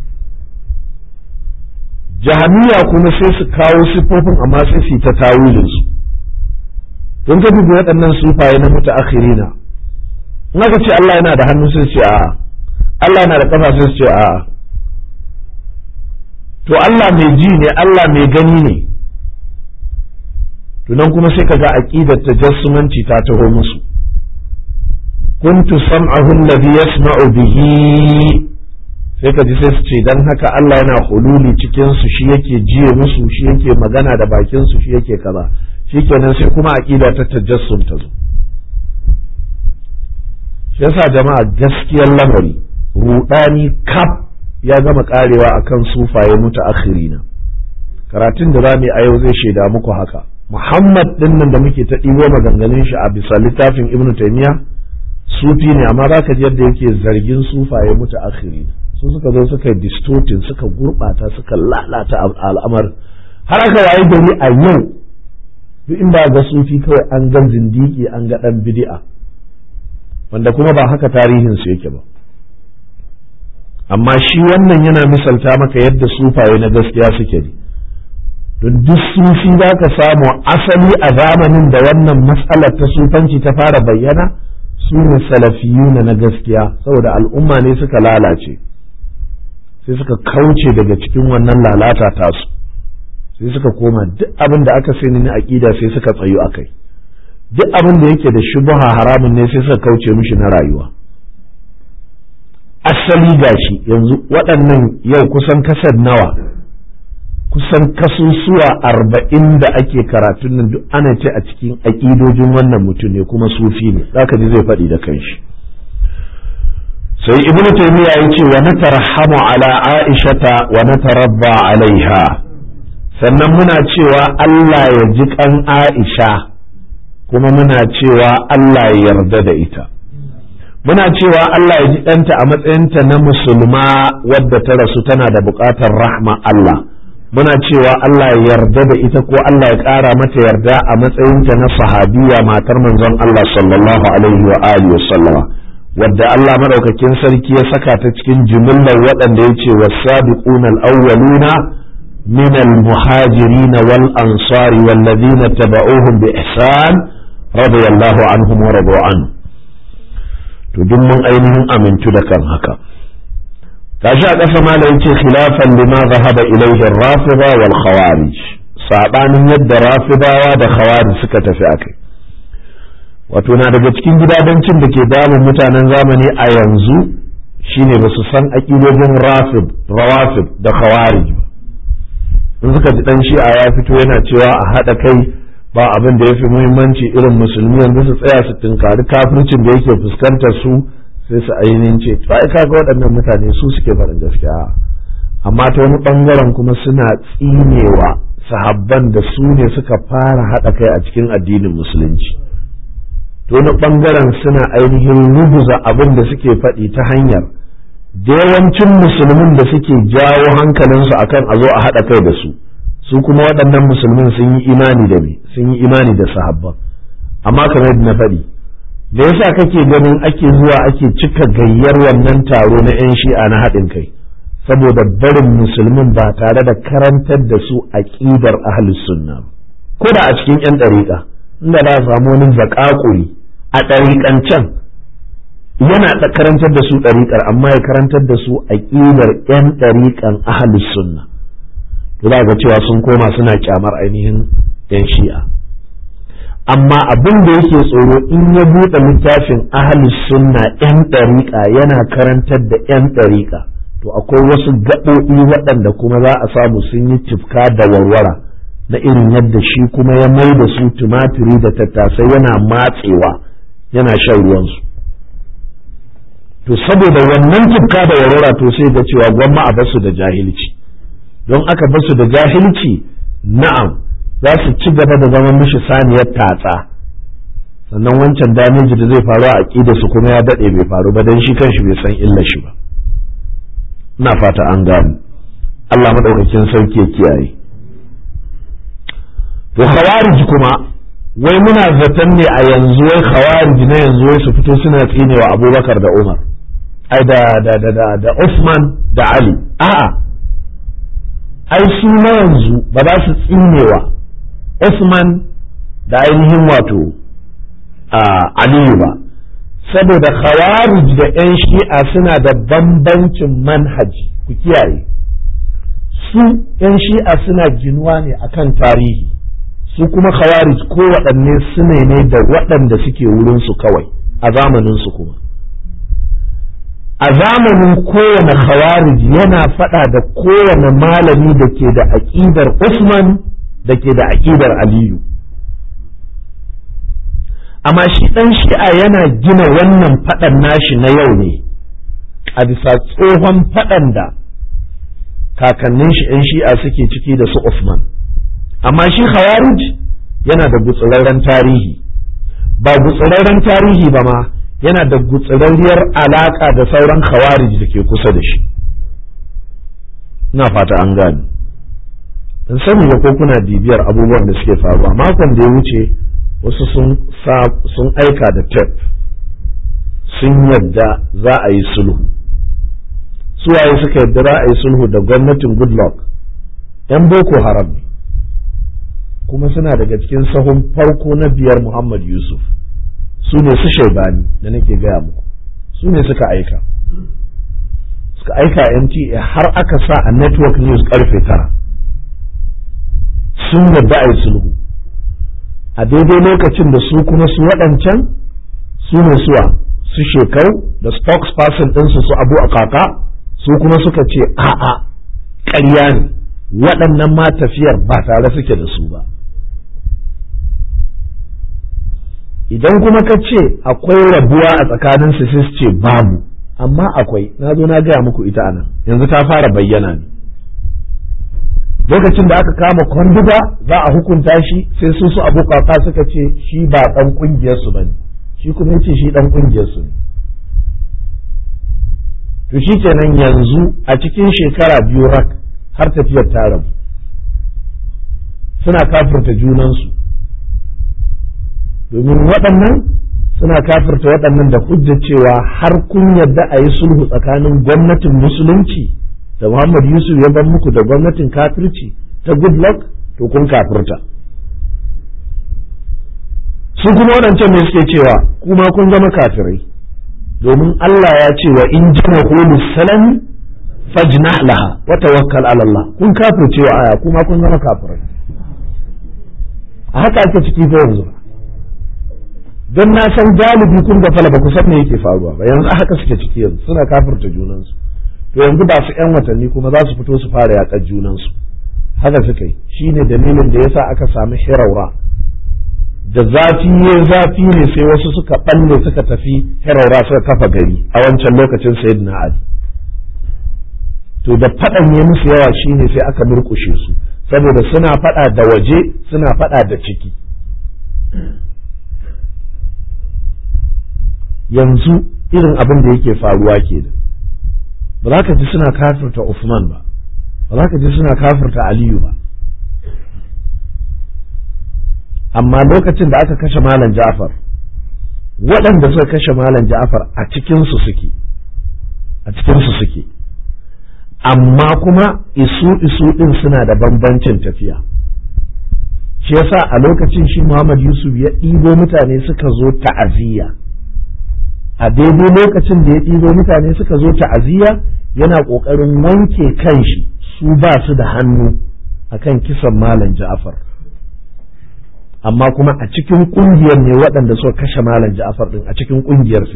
Jahamiya kuma sai su kawo siffofin amma sai su yi ta tawilin su. Don ka dubi waɗannan sufaye na mutaakhirina, in aka ce Allah yana da hannu sai su ce a'a, Allah yana da kafa sai su ce a'a, to Allah mai ji ne, Allah mai gani ne. To nan kuma sai kaga aqidar tajassumanci ta taho musu. Kuntu sam'ahu alladhi yasma'u bihi, sai ka ji sai su ce dan haka Allah yana hululi cikin su, shi yake jiye musu, shi yake magana da bakin su, shi yake kaza. Shikenan sai kuma aqida ta tajassum ta zo. Shi yasa jama'a gaskiyar lamari rudani kaf ya gama karewa akan sufaye mutaakhirina. Karatun da zamu yi a yau zai shaida muku haka. Muhammad dinnan da muke ta ɗibo maganganun shi a bisa littafin Ibn Taymiyyah sufi ne, amma za ka ji yadda yake zargin sufaye mutaakhirina. Su suka zo suka distortin, suka gurbata, suka lalata al'amar, har aka waye gari a yau duk inda ga sufi kawai an ga zindiki, an ga dan bid'a, wanda kuma ba haka tarihin su yake ba. Amma shi wannan yana misalta maka yadda sufaye na gaskiya suke ne. Don duk sufi za ka samu asali a zamanin da wannan matsalar ta sufanci ta fara bayyana su ne salafiyuna na gaskiya, saboda al'umma ne suka lalace, sai suka kauce daga cikin wannan lalata tasu, sai suka koma duk abin da aka sani na aqida sai suka tsayu akai, duk abin da yake da shubha haramun ne sai suka kauce mishi na rayuwa. Asali gashi yanzu waɗannan yau kusan kasar nawa, kusan kasusuwa 40 da ake karatun nan duk ana ce a cikin aƙidojin wannan mutum ne, kuma sufi ne, zaka ji zai faɗi da kanshi. Sai Ibn Taymiyyah yace wa natarhamu ala Aishata wa natarabba alaiha, sannan muna cewa Allah ya ji kan Aisha kuma muna cewa Allah ya yarda da ita. Muna cewa Allah ya ji ɗanta a matsayinta na musulma wadda ta rasu tana da buƙatar rahma Allah. Muna cewa Allah ya yarda da ita ko Allah ya ƙara mata yarda a matsayinta na sahabiya matar manzon Allah sallallahu alaihi wa alihi wa sallama, wadda Allah madaukakin sarki ya saka ta cikin jumlar waɗanda ya ce was-sabiquna al-awwaluna min al-muhajirin wal-ansar wal-ladina tabauhum bi ihsan radiyallahu anhum wa radu anhu. To duk mun ainihin amintu da kan haka. kashi a ƙasa ma da yace khilafan lima zahaba ilayhi ar-rafida wal khawarij, sabanin yadda rafidawa da khawarij suka tafi akai. Wato na daga cikin gidadancin da ke damun mutanen zamani a yanzu shine ba su san aqidojin rawafid da khawarij ba. In suka ji dan shi'a ya fito yana cewa a haɗa kai ba abin da ya fi muhimmanci irin musulmi yanzu su tsaya su tunkari kafircin da yake fuskantar su, sai su ainihin ce to ai kaga waɗannan mutane su suke faɗin gaskiya, amma ta wani ɓangaren kuma suna tsinewa sahabban da su ne suka fara haɗa kai a cikin addinin musulunci. To wani ɓangaren suna ainihin ruguza abin da suke faɗi ta hanyar da yawancin musulmin da suke jawo hankalinsu akan a zo a haɗa kai da su kuma waɗannan musulmin sun yi imani da me, sun yi imani da sahabban. Amma kamar yadda na faɗi, da yasa kake ganin ake zuwa ake cika gayyar wannan taro na 'yan shi'a na haɗin kai, saboda barin musulmin ba tare da karantar da su aqidar ahlus sunna, ko da a cikin 'yan ɗariƙa inda za a samu wani zaƙaƙuri a ɗariƙancen yana da karantar da su ɗariƙar, amma ya karantar da su aqidar 'yan ɗariƙan ahlus sunna, to za ga cewa sun koma suna kyamar ainihin 'yan shi'a. Amma abin da yake tsoro in ya buɗe littafin ahlus sunna 'yan ɗariƙa yana karantar da 'yan ɗariƙa, to akwai wasu gaɓoɓi waɗanda kuma za a samu sun yi tifka da warwara na irin yadda shi kuma ya mai da su tumatiri da tattasai yana matsewa yana shan ruwansu. To saboda wannan tifka da warwara to sai ga cewa gwamma a basu da jahilci, don aka basu da jahilci na'am za su ci gaba da zama mishi saniyar tatsa, sannan wancan damiji da zai faru a aƙida su kuma ya daɗe bai faru ba, don shi kanshi bai san illa shi ba. Ina fata an gano. Allah maɗaukakin sarki ya kiyaye. To khawarij kuma wai muna zaton ne a yanzu wai khawarij na yanzu wai su fito suna tsinewa Abubakar da Umar, ai da Uthman da Ali. A'a, ai su na yanzu ba za su tsinewa Uthman da ainihin wato Aliyu ba, saboda khawarij da 'yan shi'a suna da bambancin manhaji. Ku kiyaye, su 'yan shi'a suna ginuwa ne akan tarihi, su kuma khawarij ko waɗanne sune ne da waɗanda suke wurinsu kawai a zamaninsu. Kuma a zamanin kowane khawarij yana faɗa da kowane malami da ke da aƙidar Usman da ke da aƙidar Aliyu, amma shi ɗan shi'a yana gina wannan faɗan nashi na yau ne a bisa tsohon faɗan da kakannin shi 'yan shi'a suke ciki da su Usman. Amma shi khawarij yana da gutsurarren tarihi, ba gutsurarren tarihi ba ma, yana da gutsurarriyar alaka da sauran khawarij da ke kusa da shi. Ina fata an gane. In sani ba ko kuna bibiyar abubuwan da suke faruwa. Makon da ya wuce wasu sun aika da tape sun yadda za a yi sulhu. Suwaye suka yadda za a yi sulhu da gwamnatin Goodluck? 'Yan Boko Haram ne, kuma suna daga cikin sahun farko na biyar Muhammad Yusuf. Su ne su Shaibani da nake gaya muku, su ne suka aika NTA har aka sa a network news karfe 9 sun yadda a yi sulhu. A daidai lokacin da su kuma su waɗancan su ne suwa su Shekau da spokesperson ɗinsu su Abu Akaka, su kuma suka ce a'a ƙarya ne, waɗannan ma tafiyar ba tare suke da su ba. Idan kuma ka ce akwai rabuwa a tsakanin su sai su ce babu, amma akwai, na zo na gaya muku ita anan yanzu ta fara bayyana ne. Lokacin da aka kama Kwanduga za a hukunta shi, sai su Abu Kaka suka ce shi ba ɗan ƙungiyar su bane, shi kuma yace shi ɗan ƙungiyar su ne. To shi kenan yanzu a cikin shekara 2 rak har tafiyar ta rabu, suna kafirta junansu, domin waɗannan suna kafirta waɗannan da hujjar cewa har kun yarda a yi sulhu tsakanin gwamnatin musulunci da Muhammad Yusuf ya bar muku da gwamnatin kafirci ta Goodluck, to kun kafirta. Su kuma waɗancan ne suke cewa kuma kun zama kafirai, domin Allah ya ce wa in jama'a salami fajnah laha wa tawakkal ala Allah kun kafirce wa aya kuma kun zama kafirai a haka ake ciki fa yanzu don na san galibi kun ga fala ba ku san me yake faruwa ba yanzu haka suke ciki yanzu suna kafirta junansu to yanzu ba su ƴan watanni kuma za su fito su fara yaƙar junansu haka suka yi shine dalilin da yasa aka sami hiraura da zafi ne sai wasu suka balle suka tafi hiraura suka kafa gari a wancan lokacin sayyidina Ali to da faɗan ya musu yawa shine sai aka murƙushe su saboda suna faɗa da waje suna faɗa da ciki yanzu irin abin da yake faruwa kenan ba za ka ji suna kafirta Usman ba ba za ka ji suna kafirta Aliyu ba amma lokacin da aka kashe Malam Ja'far waɗanda suka kashe Malam Ja'far a cikinsu suke amma kuma isu ɗin suna da bambancin tafiya shi yasa a lokacin shi Muhammad Yusuf ya ɗibo mutane suka zo ta'aziyya a daidai lokacin da ya ɗibo mutane suka zo ta'aziyya yana ƙoƙarin wanke kanshi su ba su da hannu akan kisan Malam Ja'far amma kuma a cikin ƙungiyar ne waɗanda suka kashe Malam Ja'far ɗin a cikin ƙungiyar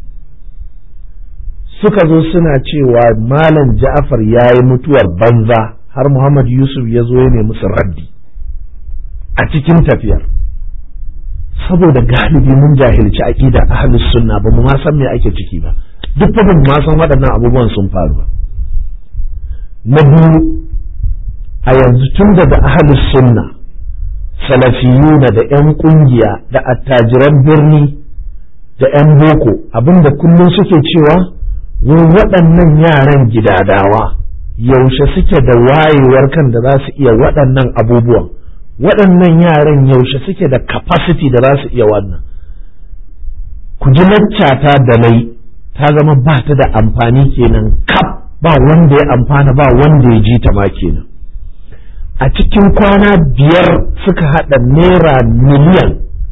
suka zo suna cewa Malam Ja'far ya yi mutuwar banza har Muhammad Yusuf ya zo ya nemi musu raddi a cikin tafiyar saboda galibi mun jahilci aqida ahlus sunna ba mu ma san me ake ciki ba duk ba mu ma san waɗannan abubuwan sun faru ba na biyu a yanzu tun daga ahlus sunna salafiyuna da yan kungiya da attajiran birni da yan boko abinda kullum suke cewa waɗannan yaran gidadawa yaushe suke da wayewar kan da za su iya waɗannan abubuwan waɗannan yaran yaushe suke da capacity da za su iya wannan ku ji laccata da nai ta zama ba ta da amfani kenan kaf ba wanda ya amfana ba wanda ya ji ta ma kenan a cikin kwana 5 suka haɗa naira miliyan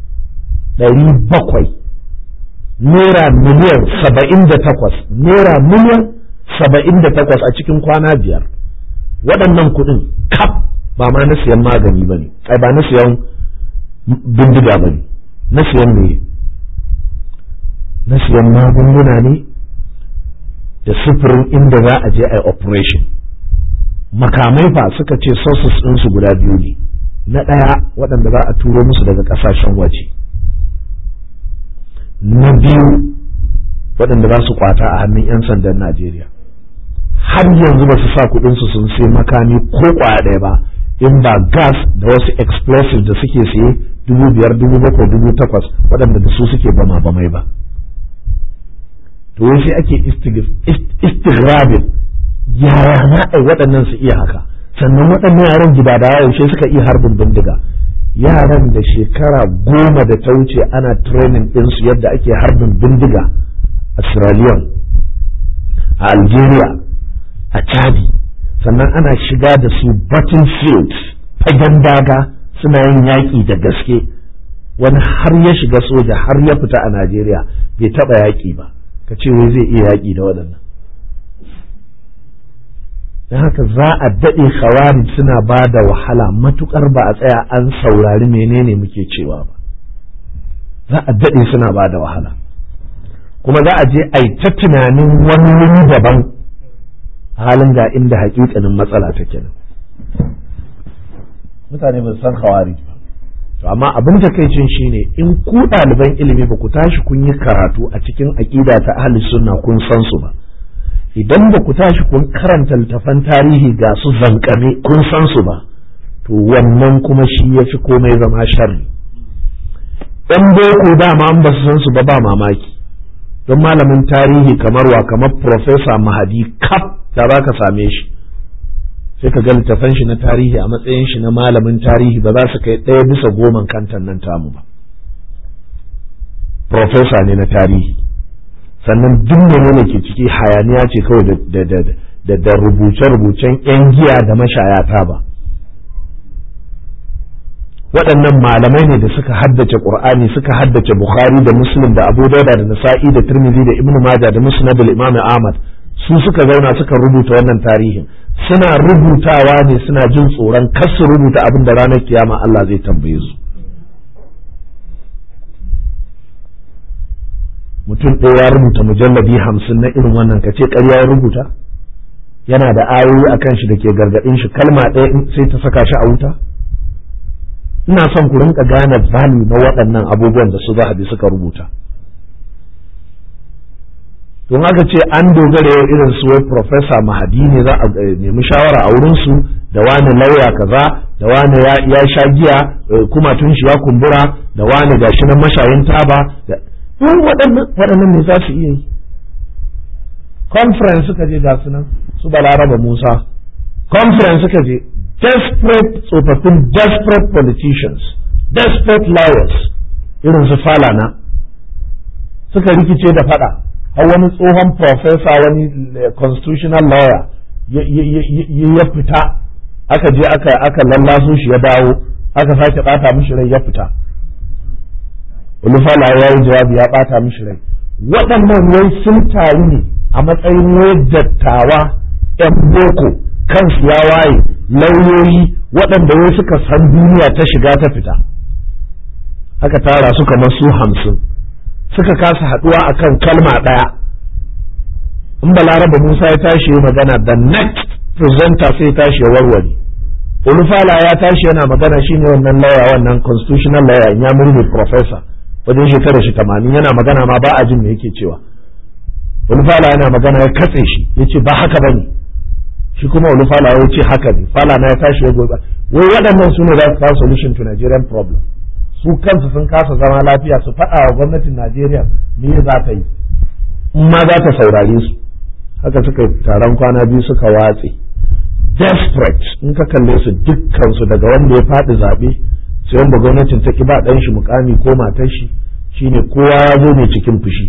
700 naira miliyan 78 naira miliyan 78 a cikin kwana 5 waɗannan kuɗin kaf ba ma na siyan magani ba ne ba na siyan bindiga ba ne na siyan ne na siyan magunguna ne da sufurin inda za a je a yi operation makamai fa suka ce sources ɗinsu guda biyu ne na ɗaya waɗanda za a turo musu daga ƙasashen waje na biyu waɗanda za su kwata a hannun 'yan sandan Najeriya har yanzu ba su sa kuɗinsu sun sai makami ko ƙwaya ɗaya ba in ba gas da wasu explosives da suke siye 5,000, 7,000, 8,000 waɗanda da su suke bama-bamai ba to sai ake istighrabin yaya na waɗannan su iya haka sannan waɗannan yaran gida da yaushe suka iya harbin bindiga yaran da shekara 10 da ta wuce ana training ɗinsu yadda ake harbin bindiga a Sierra Leone a Algeria a Chadi sannan ana shiga da su battlefield fagen daga suna yin yaƙi da gaske wani har ya shiga soja har ya fita a Najeriya bai taɓa yaƙi ba ka ce wai zai iya yaƙi da waɗannan don haka za a daɗe khawarij suna ba da wahala matuƙar ba a tsaya an saurari menene muke cewa ba za a daɗe suna ba da wahala kuma za a je a yi ta tunanin wani wuri daban halin ga inda hakikanin matsala take nan mutane ba san khawarij ba to amma abin takaicin shine in ku ɗaliban ilimi ba ku tashi kun yi karatu a cikin aqida ta ahli sunna kun san su ba idan ba ku tashi kun karanta littafan tarihi ga su zankame kun san su ba to wannan kuma shi yafi komai zama sharri dan boko dama an ba su san su ba ba mamaki don malamin tarihi kamar Professor Mahadi kaf da za ka same shi sai ka ga littafan shi na tarihi a matsayin shi na malamin tarihi ba za su kai 1/10 kantan nan tamu ba Professor ne na tarihi sannan duk menene ke ciki hayaniya ce kawai da rubuce-rubucen 'yan giya da mashayata ba waɗannan malamai ne da suka haddace Qur'ani suka haddace Bukhari da Muslim da Abu Dawud da Nasa'i da Tirmidhi da Ibn Majah da Musnad al-Imam Ahmad su suka zauna suka rubuta wannan tarihin, suna rubutawa ne suna jin tsoron kar su rubuta abin da ranar kiyama Allah zai tambaye su. Mutum ɗaya ya rubuta mujalladi 50 na irin wannan, ka ce ƙarya ya rubuta? Yana da ayoyi a kan shi da ke gargaɗin shi, kalma ɗaya sai ta saka shi a wuta? Ina son ku rinka gane value na waɗannan abubuwan da su Zahabi suka rubuta. Don haka ce an dogara yau irin su wai Professor Mahadi ne za a nemi shawara a wurin su, da wani lauya kaza, da wani ya sha giya kuma tun shi ya kumbura, da wani gashi nan mashayin taba, waɗannan ne za su iya yi. Conference suka je ga su nan su Balaraba Musa, conference suka je, desperate tsofaffin desperate politicians, desperate lawyers irin su Falana suka rikice da fada, har wani tsohon professor wani constitutional lawyer ya fita, aka je aka lallaso shi ya dawo, aka sake bata mishi rai ya fita. Olufala ya yi jawabi ya bata mishi rai. Waɗannan wai sun taru ne a matsayin wai dattawa 'yan boko, kansu ya waye, lauyoyi waɗanda wai suka san duniya ta shiga ta fita. Aka tara su kamar su 50 suka kasa haɗuwa akan kalma ɗaya. In Balaraba Musa ya tashi magana, the next presenter sai ya tashi ya warware. Olufala ya tashi yana magana, shine wannan lawyer, wannan constitutional lawyer, ya murne professor wajen shekarar shi 80, yana magana ma ba a jin me yake cewa. Olufala yana magana ya katse shi, yace ba haka bane. Shi kuma Olufala ya ce haka ne. Fala na ya tashi ya gobe. Wai waɗannan su ne za su kawo solution to Nigerian problem. Su kansu sun kasa zama lafiya, su faɗa wa gwamnatin Najeriya me za ta yi, in ma za ta saurare su. Haka suka taron kwana biyu suka watse. Desperate, in ka kalle su dukkansu, daga wanda ya faɗi zaɓe sai wanda gwamnatin ta ki ba ɗan shi mukami ko matar shi, shine kowa ya zo ne cikin fushi.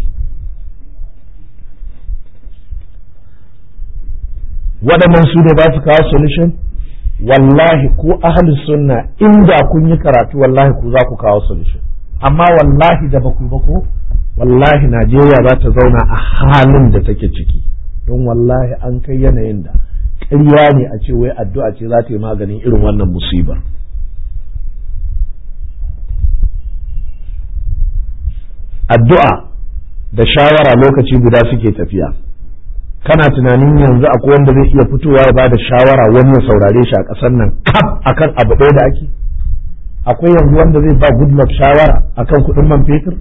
Waɗannan su ne ba su kawo solution? Wallahi ko ahlus sunna inda kun yi karatu wallahi ku za ku kawo solution, amma wallahi da baku ba ko wallahi Najeriya za ta zauna a halin da take ciki, don wallahi an kai yanayin da ƙarya ne a ce wai addu'a ce za ta yi maganin irin wannan musibar. Addu'a da shawara lokaci guda suke tafiya. Kana tunanin yanzu akwai wanda zai iya fitowa ya bada shawara wani ya saurare shi a ƙasar nan kaf akan abu ɗaya da ake? Akwai yanzu wanda zai ba Goodluck shawara akan kuɗin man fetur?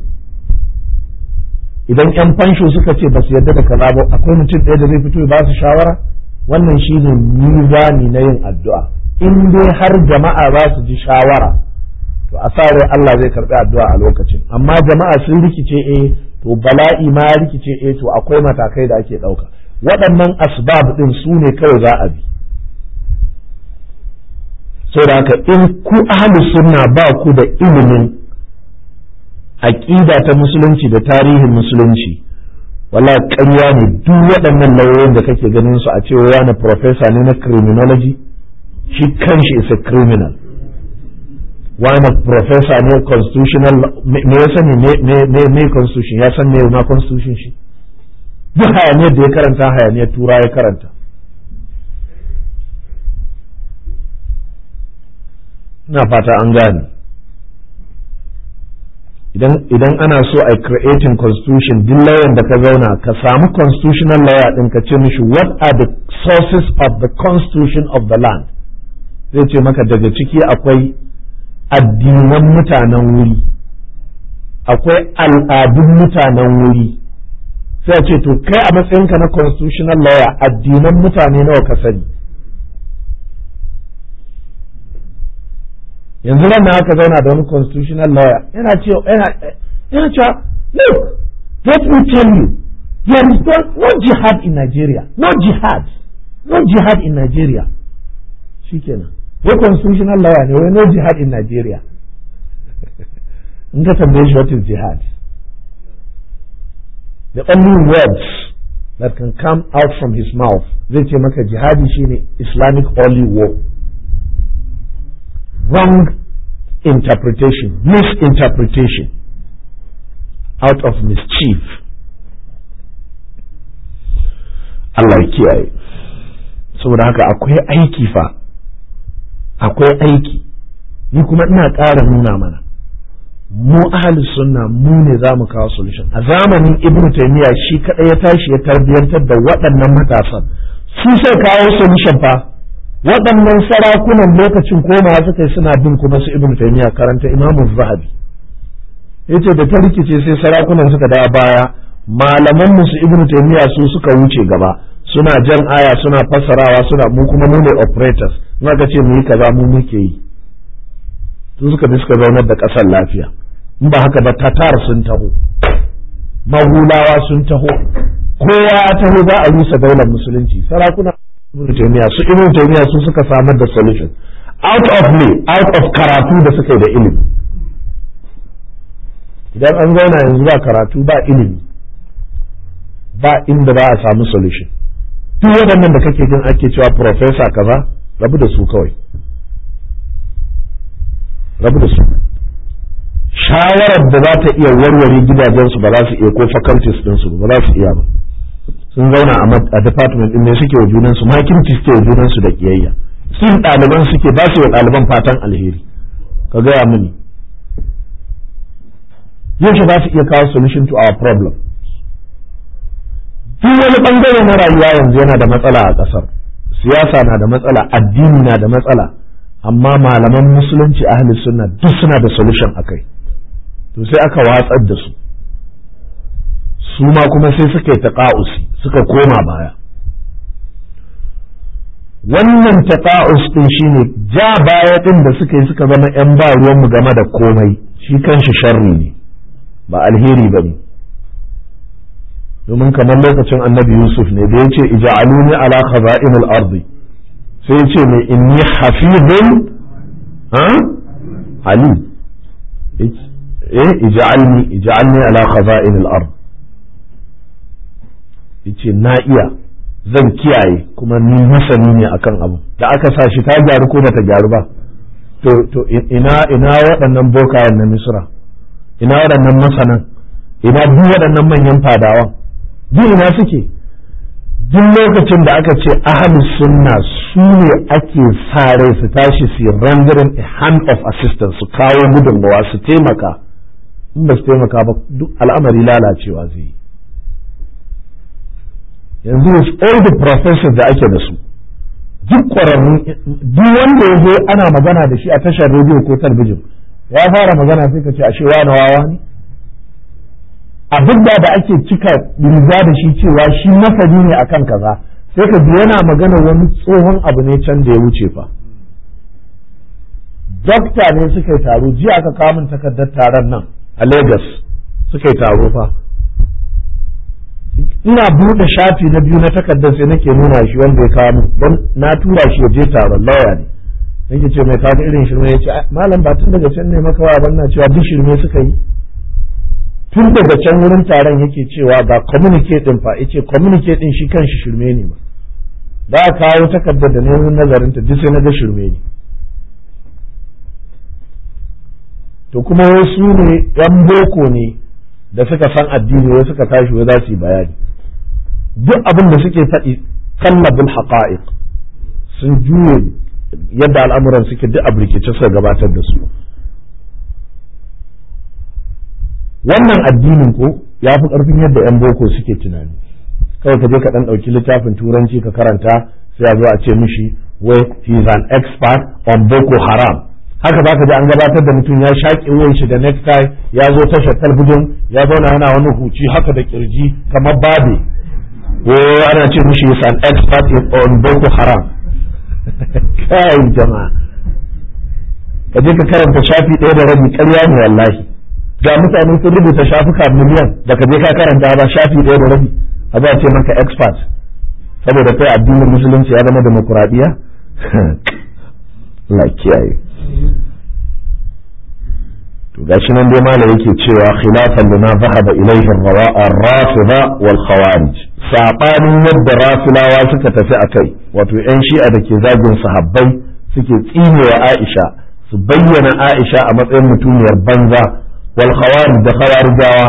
Idan ƴan fansho suka ce ba su yarda da kaza ba, akwai mutum ɗaya da zai fito ya ba su shawara? Wannan shine mizani na yin addu'a. In dai har jama'a za su ji shawara, to a sa rai Allah zai karɓi addu'a a lokacin. Amma jama'a sun rikice, to bala'i ma ya rikice, to akwai matakai da ake ɗauka. Waɗannan asbab ɗin su ne kawai za a bi. Saboda haka in ku ahlu sunna ba ku da ilimin aƙida ta musulunci da tarihin musulunci, wallahi ƙarya ne duk waɗannan lauyoyin da kake ganin su a cewa wani professor ne na criminology, shi kanshi is a criminal. Wani professor ne constitutional, me ya sani me constitution, ya san me ma constitution shi? Duk hayaniyar da ya karanta hayaniyar tura ya karanta. Ina fata an gane. Idan ana so a creating constitution, duk lauyan da ka zauna ka samu constitutional lawyer ɗin ka ce mishi what are the sources of the constitution of the land, zai ce maka daga ciki akwai addinan mutanen wuri, akwai al'adun mutanen wuri. Sai ce to kai a matsayinka na constitutional lawyer addinan mutane nawa ka sani? Yanzu ran na aka zauna da wani constitutional lawyer yana cewa look, let me tell you, there is no jihad in Nigeria, no jihad in Nigeria. Shikenan wai constitutional lawyer ne wai no jihad in Nigeria. In ka tambaye shi what is jihad, the only words that can come out from his mouth zai ce maka jihadi shine Islamic holy war. Wrong interpretation, misinterpretation out of mischief. Allah ya kiyaye. Saboda haka akwai aiki fa, akwai aiki. Ni kuma ina ƙara nuna mana mu ahlus sunna mu ne za mu kawo solution. A zamanin Ibn Taymiyyah shi kadai ya tashi ya tarbiyantar da waɗannan matasan, su sai kawo solution fa. Waɗannan sarakunan lokacin komawa suka yi suna bin kuma su Ibn Taymiyyah, karanta Imam Zahabi yace da ta rikice sai sarakunan suka da baya, malaman mu su Ibn Taymiyyah su suka wuce gaba, suna jan aya suna fassarawa, suna mu kuma mu ne operators, in aka ce mu yi kaza mu muke yi. Su suka bi suka zaunar da ƙasar lafiya. In ba haka ba Tatar sun taho, Magulawa sun taho, kowa ya taho za a rusa daular musulunci. Sarakuna Ibn Taymiyyah su suka samar da solution out of karatu da suka yi da ilimi. Idan an zauna yanzu ba karatu ba ilimi, ba inda ba a samu solution. Duk waɗannan da kake jin ake cewa professor kaza, rabu da su kawai, rabu da su. Shawarar da za ta iya warware gidajensu ba za su iya, ko faculties ɗinsu ba za su iya ba. Sun zauna a department ɗin ne suke wa junansu, makirci suke wa junansu da kiyayya. Sun ɗaliban suke ba su wa ɗaliban fatan alheri. Ka gaya mini, yaushe za su iya kawo solution to our problem? Duk wani ɓangare na rayuwa yanzu yana da matsala a ƙasar. Siyasa na da matsala, addini na da matsala, amma malaman musulunci ahli sunna duk suna da solution akai. To sai aka watsar da su, su ma kuma sai suka yi taqa'usi, suka koma baya. Wannan taqa'us din shine ja baya din da suka yi, suka zama yan ba ruwan mu game da komai, shi kanshi sharri ne ba alheri bane. Domin kamar lokacin Annabi Yusuf ne da yace ij'aluni ala khaza'inil ardi, sai yace ne inni hafizun alim. ij'alni ala khaza'inil ard, yace na iya, zan kiyaye, kuma ni masani ne akan abu. Da aka sa shi ta gyaru ko bata gyaru ba? To ina waɗannan bokayen na Misra, ina waɗannan masanan, ina duk waɗannan manyan fadawan, duk ina suke? Duk lokacin da aka ce ahlus sunna su ne ake sa rai su tashi su rendering a hand of assistance, su kawo gudunmawa, su taimaka. In ba su taimaka ba duk al'amari lalacewa zai yi. Yanzu with all the professors da ake da su, duk ƙwararrun, duk wanda ya zo ana magana da shi a tashar rediyo ko talbijin, ya fara magana sai ka ce ashe wani wawa ne. Abin da ake cika riga da shi cewa shi masani ne akan kaza, sai ka ji yana magana wani tsohon abu ne can da ya wuce fa. Dokta ne suka yi taro jiya, aka kawo min takardar taron nan a Lagos, suka yi taro fa. Ina buɗe shafi na biyu na takardar sai nake nuna shi wanda ya kawo min, don na tura shi ya je taron, lawyer ne. Nake ce mai kawo irin shirme, ya ce malam ba tun daga can ne maka wa ban na cewa duk shirme suka yi. Tun daga can wurin taron yake cewa ga communicate din fa, yace communicate din shi kanshi shirme ne ba. Da aka kawo takardar da neman nazarin ta duk sai na ga shirme ne. To kuma wasu ne yan boko ne da suka san addini, wai suka tashi wai za su yi bayani. Duk abin da suke faɗi kallabul haqa'iq, sun juye yadda al'amuran suke duk a birkice suka gabatar da su. Wannan addinin ko ya fi ƙarfin yadda 'yan boko suke tunani. Kawai ka je ka ɗan ɗauki littafin turanci ka karanta, sai a zo a ce mishi wai he is an expert on Boko Haram. Haka za ka ji an gabatar da mutum ya shaƙi wuyan shi da necktie, ya zo tashar talbijin, ya zauna yana wani huci haka da kirji kamar babe, ko ana ce mishi he is an expert on Boko Haram. Kai jama'a, ka je ka karanta shafi ɗaya da rabi, ƙarya ne wallahi. Ga mutane sun rubuta shafuka miliyan da ka je ka karanta ba shafi ɗaya da rabi, a za a ce maka expert saboda kai addinin musulunci ya zama demokuraɗiyya. Allah kiyaye. To gashi nan dai malam yake cewa khilafan lima zahaba ilayhi ar-rafida wal khawarij, sabanin yadda rafilawa suka tafi akai, wato yan shi'a da ke zagin sahabbai suke tsinewa Aisha, su bayyana Aisha a matsayin mutumiyar banza, wal khawarij da khawarijawa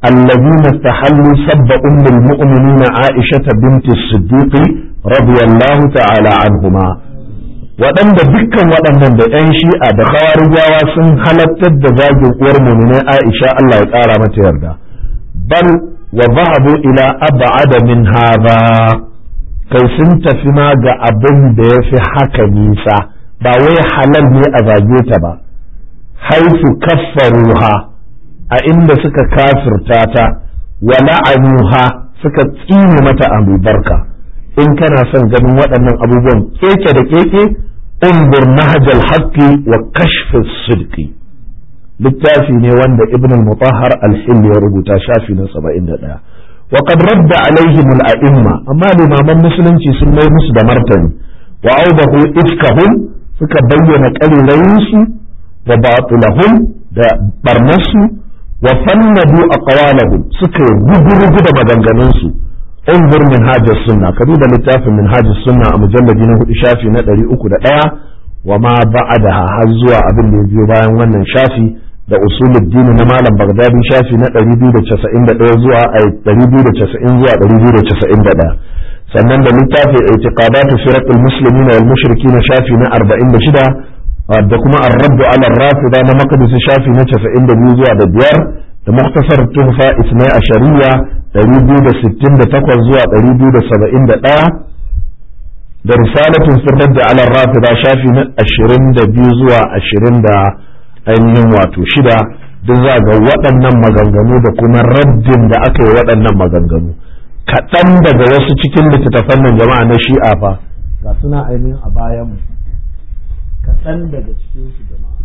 الذين استحلوا سب أم المؤمنين عائشة بنت الصديق رضي الله تعالى عنهما waɗanda dukkan waɗannan da ‘yan shi'a da khawarijawa sun halattar da zagin uwar muminai Aisha Allah ya ƙara mata yarda bal wa zahabu ila ab'ada min hadha kai sun tafi ma ga abin da ya fi haka nisa ba wai halal ne a zage ta ba haifu kaffaruha a inda suka kafirta ta wa la'anuha suka tsine mata albarka in kana son ganin waɗannan abubuwan keke da keke undur nahjal haqqi wa kashf as-sidqi littafi ne wanda ibn al-mutahhar al-hilli ya rubuta shafi na 71 wa qad radda alaihim al-a'imma amma limaman musulunci sun mai musu da martani wa awdahu ifkahum suka bayyana ƙalilayinsu wa batilahum da barnasu wa fannadu aqwalahum suka rugurugu da maganganunsu انظر منهاج السنة كذوب للتاف منهاج السنة مجلد نهو شافي ندري أكد وما بعدها هزوا أبن يبيو باين ونن شافي da usulul din na malam Baghdadi shafi na 291 zuwa 290 zuwa 291 sannan da littafi i'tiqadatu firaqul muslimin wal mushrikin shafi na 46 da kuma ar-radd ala ar-rafida na maqdisi shafi na 92 zuwa da 5 da mukhtasar tuhfa ismai ashariya 268 zuwa 271 da risalatun firdadd ala ar-rafida shafi na 22 zuwa 20 ainihin wato 6 duk za ga waɗannan maganganu da kuma raddin da aka yi waɗannan maganganu kaɗan daga wasu cikin littattafan nan jama'a na shi'a fa ga suna ainihin a bayan mu kaɗan daga cikin su jama'a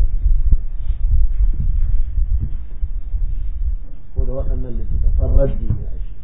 ko da waɗannan littattafan raddi ne a shi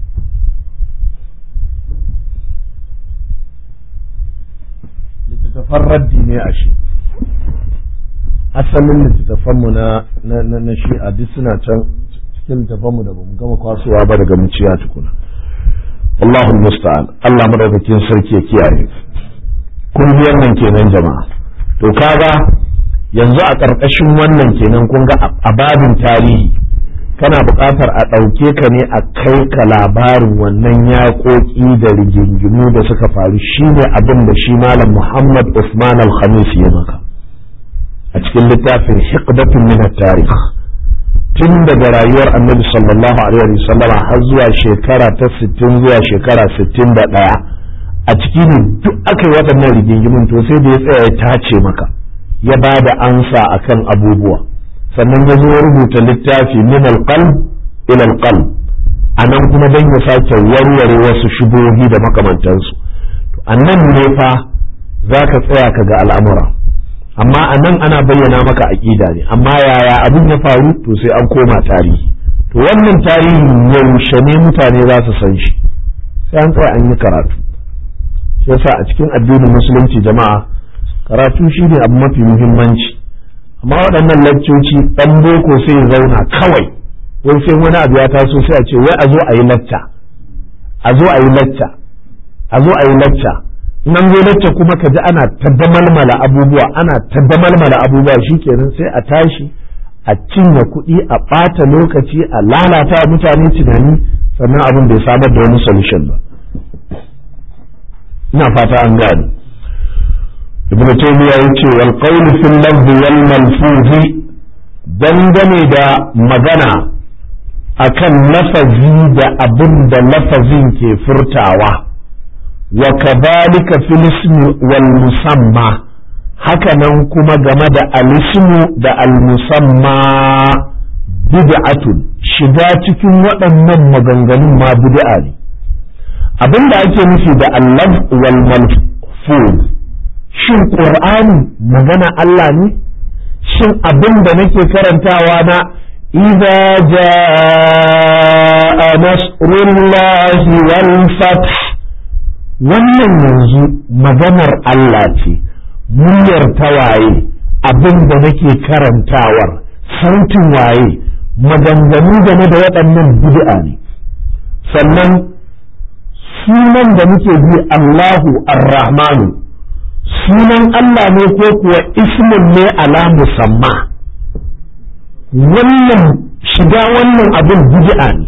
littattafan raddi ne a shi asalin littattafanmu na shi'a duk suna can cikin littattafanmu da bamu gama kwasuwa ba daga muciya tukuna Allahu musta'an Allah madaukakin sarki ya kiyaye kun ji wannan kenan jama'a to kaga yanzu a ƙarƙashin wannan kenan kun ga a babin tarihi kana buƙatar a ɗauke ka ne a kai ka labarin wannan yaƙoƙi da rigingimu da suka faru shine abin da shi malam Muhammad Usman al-Khamis ya maka a cikin littafin hiqdatun min at-tarikh tun daga rayuwar annabi sallallahu alaihi wasallam har zuwa shekara ta 60 zuwa shekara 61 a ciki ne duk aka yi waɗannan rigingimin to sai da ya tsaya ya tace maka ya ba da ansa akan abubuwa sannan ya zo rubuta littafi min al-qalb ila al-qalb anan kuma dan ya sake warware wasu shubuhi da makamantansu to annan ne fa zaka tsaya ka ga al'amura amma a nan ana bayyana maka aƙida ne amma yaya abin ya faru to sai an koma tarihi to wannan tarihi yaushe ne mutane za su san shi sai an tsaya an yi karatu shi yasa a cikin addinin musulunci jama'a karatu shine abu mafi muhimmanci amma waɗannan laccoci ɗan boko sai ya zauna kawai wai sai wani abu ya taso sai a ce wai a zo a yi lacca a zo a yi lacca a zo a yi lacca nan zo lacca kuma ka ji ana ta damalmala abubuwa shikenan sai a tashi a cinye kuɗi a ɓata lokaci a lalata mutane tunani sannan abin bai samar da wani solution ba ina fata an gane ibn taymiya yace wal qawlu fil lafzi wal malfuzi dangane da magana akan lafazi da abin da lafazin ke furtawa وكذلك في الاسم والمسمى hakanan kuma game da al-ismu da al-musamma bid'atun shiga cikin waɗannan maganganun ma bid'a ne abinda ake nufi da al-lafz wal malfuz shin qur'ani magana Allah ne shin abinda nake karantawa na idza jaa nasrullahi wal fath wannan yanzu maganar Allah ce muryar tawaye abin da nake karantawar sautin waye maganganu game da waɗannan bid'a ne sannan sunan da muke bi Allahu Ar-Rahmanu sunan Allah ne ko kuwa ismin ne ala musamma wannan shiga wannan abin bid'a ne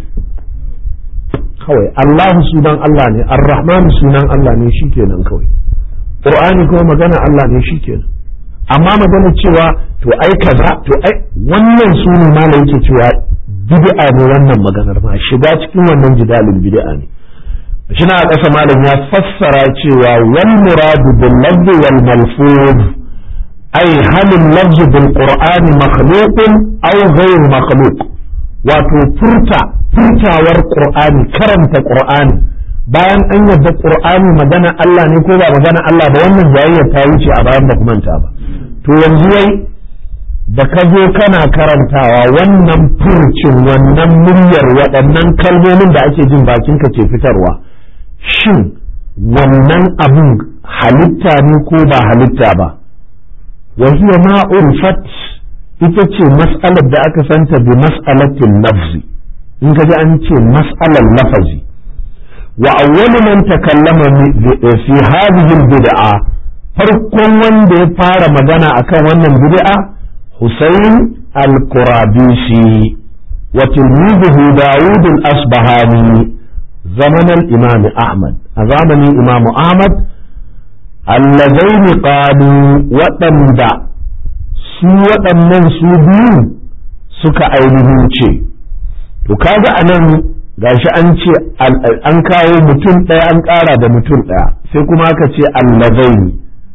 kawai. Allahu sunan Allah ne, Ar-Rahman sunan Allah ne, shikenan kawai. Qur'ani kuma magana Allah ne, shikenan. Amma magana cewa to ai kaza to ai wannan sunan malai yake cewa bid'a ne wannan maganar ma, shiga cikin wannan jidalin bid'a ne. shi na ƙasa malam ya fassara cewa wal muradu bil lafzi wal malfuz ay hal al lafzu bil qur'ani makhluqun aw ghayr makhluq, wato furtawar qur'ani, karanta qur'ani bayan an yadda qur'ani magana Allah ne ko ba magana Allah ba, wannan jayayya ta wuce a bayan ba kuma ta ba. To yanzu wai da ka zo kana karantawa wannan furcin, wannan muryar, waɗannan kalmomin da ake jin bakinka ke fitarwa, shin wannan abun halitta ne ko ba halitta ba? wa hiya ma urfat, ita ce mas'alar da aka santa bi mas'alatin lafzi, in ka ji an ce mas'alar lafazi. wa awwalu man takallama fi hadhihi al-bid'a, farkon wanda ya fara magana akan wannan bid'a Husayn al-Qurabisi wa tilmizuhu Dawud al-Asbahani زمن الإمام أحمد، أزامن الإمام أحمد اللذين قالوا وتندع سوى من سوبين سكا أينهم شيء. وكذا أنا gashi an ce an kawo mutum ɗaya an ƙara da mutum ɗaya, sai kuma aka ce allazaini,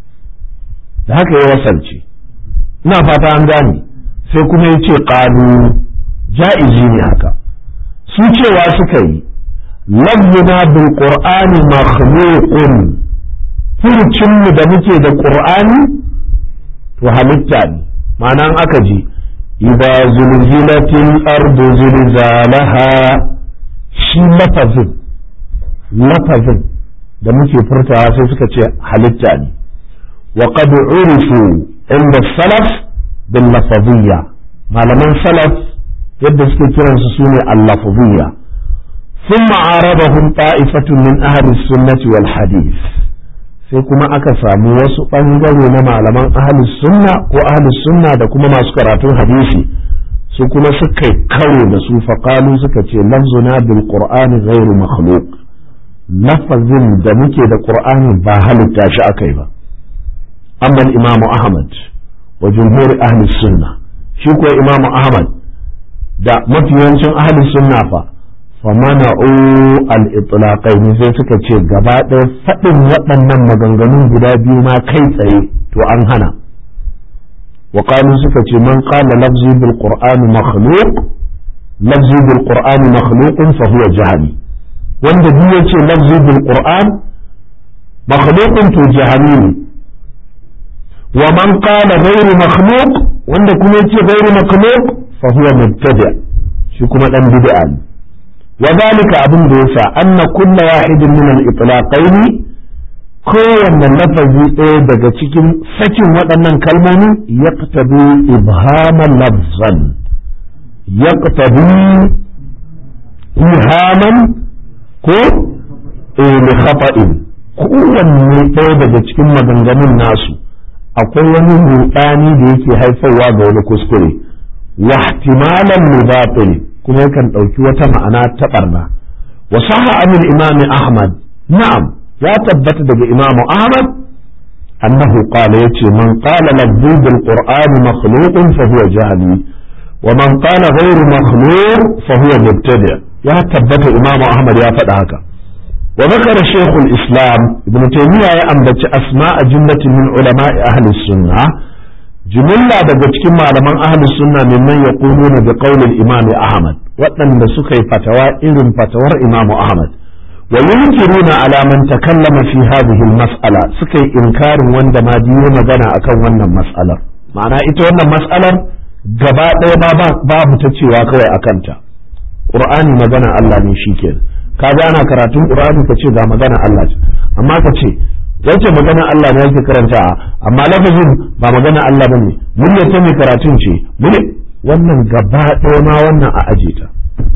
da haka ya wasance, ina fata an gane, sai kuma ya ce ƙalu, ja'izi ne haka, su cewa suka yi lafzuna bil qur'ani makhluqun, furucinmu da muke da qur'ani to halitta ne, ma'ana aka ji idza zulzilatil ardu zilzalaha, shi lafazin da muke furtawa sai suka ce halitta ne. wa qad urifu inda salaf bil lafaziyya, malaman salaf yadda suke kiransu sune al-lafaziyya. ثم عارضهم طائفة من أهل السنة والحديث، sai kuma aka samu wasu ɓangare na malaman ahlus sunna ko ahlus sunna da kuma masu karatun hadisi, su kuma suka karo da su faƙalu suka ce lafzuna bil qur'ani ghairu makhluq, lafazin da muke da qur'ani ba halitta shi akai ba. amma imamu ahmad wa jumhur ahlus sunna, shi kuwa imamu ahmad da mafiyancin ahlus sunna fa famana'u al-itlaqain, sai suka ce gaba ɗaya faɗin waɗannan maganganun guda biyu ma kai tsaye to an hana. wa qalu suka ce man qala lafzi bil qur'ani makhluq, lafzi bil qur'ani makhluqun fa huwa jahmi, wanda duk yace lafzi bil qur'an makhluqun to jahmi ne. wa man qala ghayru makhluq, wanda kuma yace ghayru makhluq fa huwa mubtadi', shi kuma dan bid'a ne. وذلك أبن دوسا أن كل واحد من الإطلاقين kowanne lafazi ɗaya daga cikin sakin waɗannan kalmomi yaqtabi ibhaman lafzan, yaqtabi ibhaman ko li khata'in, kowanne ɗaya daga cikin maganganun nasu akwai wani ruɗani da yake haifarwa ga wani kuskure, wa ihtimalan mubatil, kuma yakan ɗauki wata ma'ana ta ɓarna. wa sahha an al-imam Ahmad, na'am ya tabbata daga imam Ahmad annahu qala, yace man qala lafzu bil qur'ani makhluqun fa huwa jahmi wa man qala ghayru makhluq fa huwa mubtadi', ya tabbata imam Ahmad ya faɗa haka. wa zakara shaykh al-islam ibn taymiyyah ya ambaci asma'a jumlatin min ulama'i ahli sunnah, jumla daga cikin malaman ahli sunna mimman yaquluna bi qawli al-imam Ahmad, waɗanda suka yi fatawa irin fatawar imam Ahmad. wa yunkiruna ala man takallama fi hadhihi al-mas'ala, suka yi inkarin wanda ma biyo magana akan wannan mas'alar, ma'ana ita wannan mas'alar gaba ɗaya babu ta cewa kawai akan ta. Qur'ani magana Allah ne, shikenan ka ga ana karatun Qur'ani ka ce ga magana Allah ce, amma ka ce yace magana Allah ne yake karanta, amma lafazin ba magana Allah bane, muryar ta mai karatun ce, wannan gaba ɗaya ma wannan a aje ta.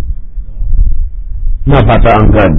ina fata an gane.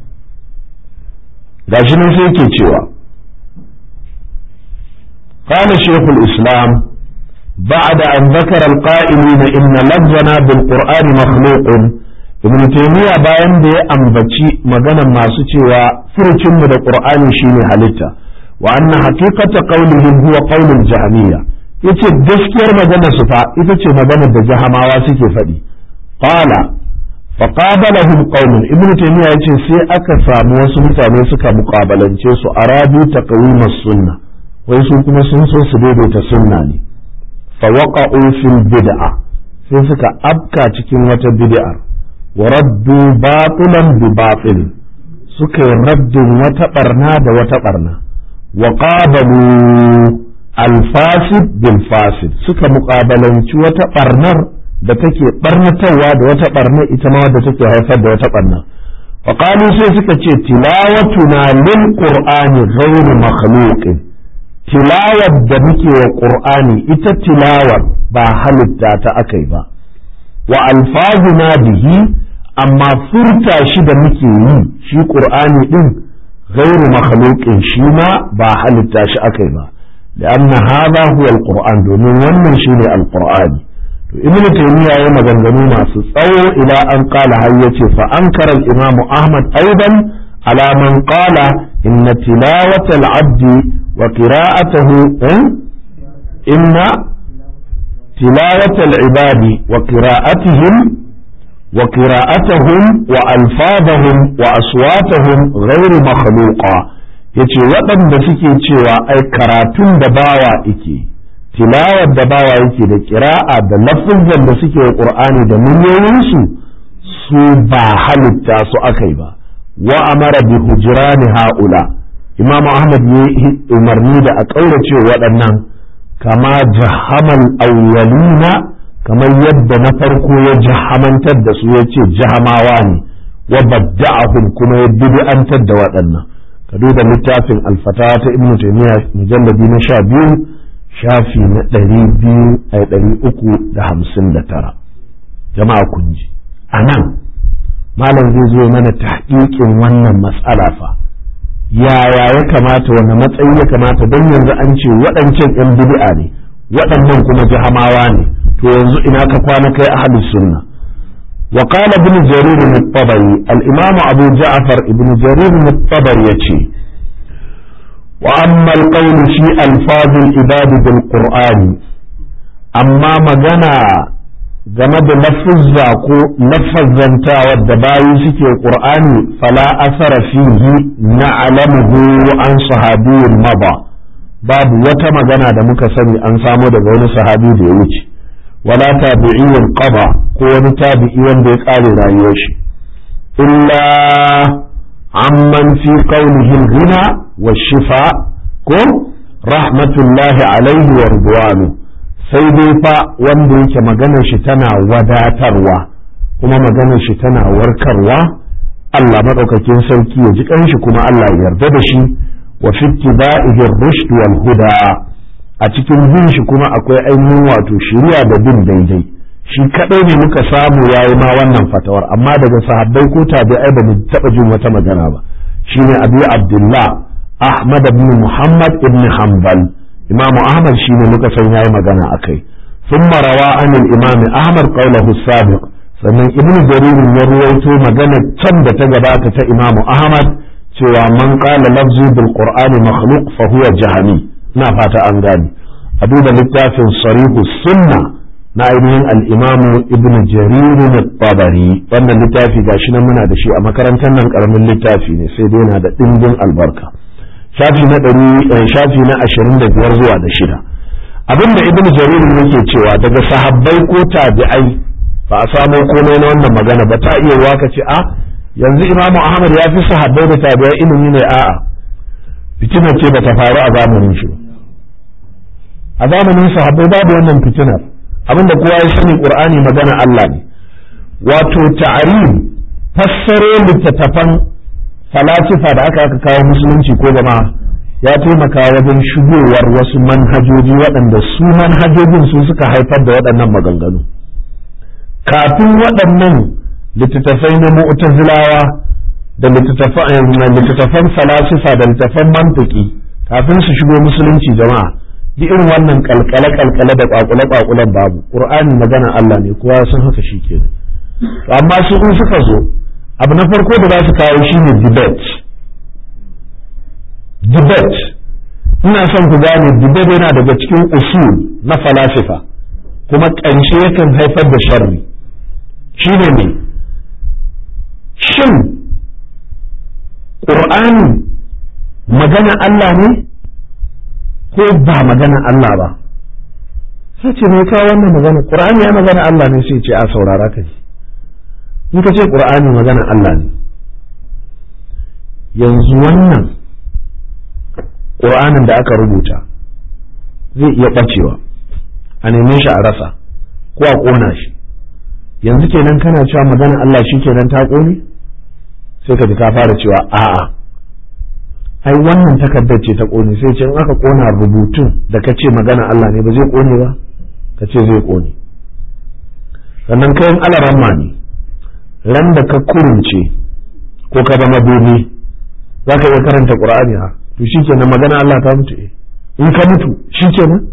gashi nan sai yake cewa qala shaykhul islam بعد أن ذكر القائلين إن لفظنا بالقرآن مخلوق ابن تيمية bayan da ya ambaci maganar masu cewa furucinmu da Qur'ani shine halitta wa anna haqiqata qawlihim huwa qawlul jahmiyya yace gaskiyar maganar su fa ita ce maganar da jahamawa suke faɗi qala fa qabalahum qaumun ibn taymiya yace sai aka samu wasu mutane suka muqabalance su aradu taqwimus sunna wai su kuma sun so su daidaita sunna ne fa waqa'u fil bid'a sai suka afka cikin wata bid'ar wa raddu batilan bi batil suka yi raddin wata barna da wata barna wa qabalu al-fasid bil fasid suka muqabalanci wata barnar da take barnatarwa da wata barna ita ma wadda take haifar da wata barna wa qalu sai suka ce tilawatuna lil qur'ani ghayru makhluqin tilawar da muke wa qur'ani ita tilawar ba halitta ta akai ba wa alfazuna bihi amma furta shi da muke yi shi qur'ani din ghayru makhluqin shi ma ba halitta shi akai ba لأن هذا هو القرآن domin wannan shine alqur'ani to ibnu taymiya ya maganganu masu tsawo ila an qala har yace fa ankara al-imam ahmad aidan ala man qala inna tilawata al-abdi wa qira'atuhu inna tilawata al-ibadi wa qira'atuhum wa alfadhahum wa aswatuhum ghayru makhluqa yace waɗanda suke cewa ai karatun da bawa yake tilawar da bawa yake da kira'a da lafuzan da suke wa qur'ani da miliyoyinsu su ba halitta su akai ba wa amara bi hujrani haula imam ahmad ya umarni da a kaurace waɗannan kama jahamal awwalina kamar yadda na farko ya jahamantar da su yace jahamawa ne wa badda'ahum kuma ya bid'antar da waɗannan ka duba littafin alfatawa ta ibnu taymiya mujalladi na 12 shafi na 359 jama'a kun ji anan malam zai zo mana tahqiqin wannan mas'ala fa yaya ya kamata wannan matsayi ya kamata don yanzu an ce waɗancan yan bid'a ne waɗannan kuma jahamawa ne to yanzu ina ka kwana kai ahlus sunna وقال ابن جرير الطبري الإمام أبو جعفر ابن جرير الطبري يتي وأما القول في ألفاظ العباد بالقرآن أما مجانا جمد لفظا لفظا والدباوي سكي القرآن فلا أثر فيه نعلمه عن صحابي مضى باب وتمجانا دمك سمي أنسامو دقون صحابي ديوتي ولا تابعي قضى قوة تابعي وندك آل رايوش إلا عمن في قوله الغنى والشفاء كم رحمة الله عليه ورضوانه سيدي فا وندك مغنى شتنا وداتروا kuma maganar shi tana warkarwa Allah madaukakin sarki ya ji kanshi kuma Allah ya yarda da shi wa fi ittiba'ihi ar-rushd wal huda a cikin bin shi kuma akwai ainihin wato shiriya da bin daidai shi kadai ne muka samu yayi ma wannan fatawar amma daga sahabbai ko tabi'ai ba mu taba jin wata magana ba shine Abu Abdullah Ahmad ibn Muhammad ibn Hanbal Imam Ahmad shine muka san yayi magana akai thumma rawa an al-Imam Ahmad qawluhu sabiq sannan Ibn Jarir ya ruwaito magana can da ta gabata ta Imam Ahmad cewa man qala lafzu bil Qur'ani makhluq fa huwa jahmi na fata an gani a duba littafin sarihu sunna na ainihin al'imamu ibn jarir al-tabari wannan littafi gashi nan muna da shi a makarantar nan karamin littafi ne sai dai yana da ɗimbin albarka shafi na 25 zuwa da shida abinda ibn jarir yake cewa daga sahabbai ko tabi'ai ba a samo komai na wannan magana ba ta iya waka ce a yanzu imamu ahmad ya fi sahabbai da tabi'ai ilimi ne a'a fitinar ce bata faru a zamanin shi a zamanin sahabbai babu wannan fitinar abinda kowa ya sani qur'ani magana Allah ne wato ta'arif fassaro littattafan falasifa da aka kawo musulunci ko jama'a ya taimaka wajen shigowar wasu manhajoji waɗanda su manhajojin su suka haifar da waɗannan maganganu kafin waɗannan littattafai na mu'tazilawa da littattafan falasifa da littattafan mantiki kafin su shigo musulunci jama'a irin wannan kalkale da kwakule babu. Qur'ani magana Allah ne, kowa ya san haka shikenan. To amma su in suka zo abu na farko da za su kawo shine debate. Ina son ku gane debate yana daga cikin usul na falasifa, kuma ƙarshe yakan haifar da sharri. Shine ne shin Qur'ani magana Allah ne ko ba magana Allah ba? Sai ce mai kawo wannan magana Qur'ani ya magana Allah ne, sai ce a saurara ka ji. In ka ce Qur'ani magana Allah ne, yanzu wannan Qur'anin da aka rubuta zai iya ɓacewa, a neme shi a rasa ko a ƙona shi. Yanzu kenan kana cewa magana Allah shi kenan ta ƙone? Sai ka ji ka fara cewa a'a, ai wannan takardar ce ta ƙone. Sai ce in aka ƙona rubutun da ka ce magana Allah ne ba zai ƙone ba? Ka ce zai ƙone. Sannan kayan alaramma ne, ran da ka kurunce ko ka zama bene za ka iya karanta Qur'ani ha, to shi kenan magana Allah ta mutu. In ka mutu shi kenan,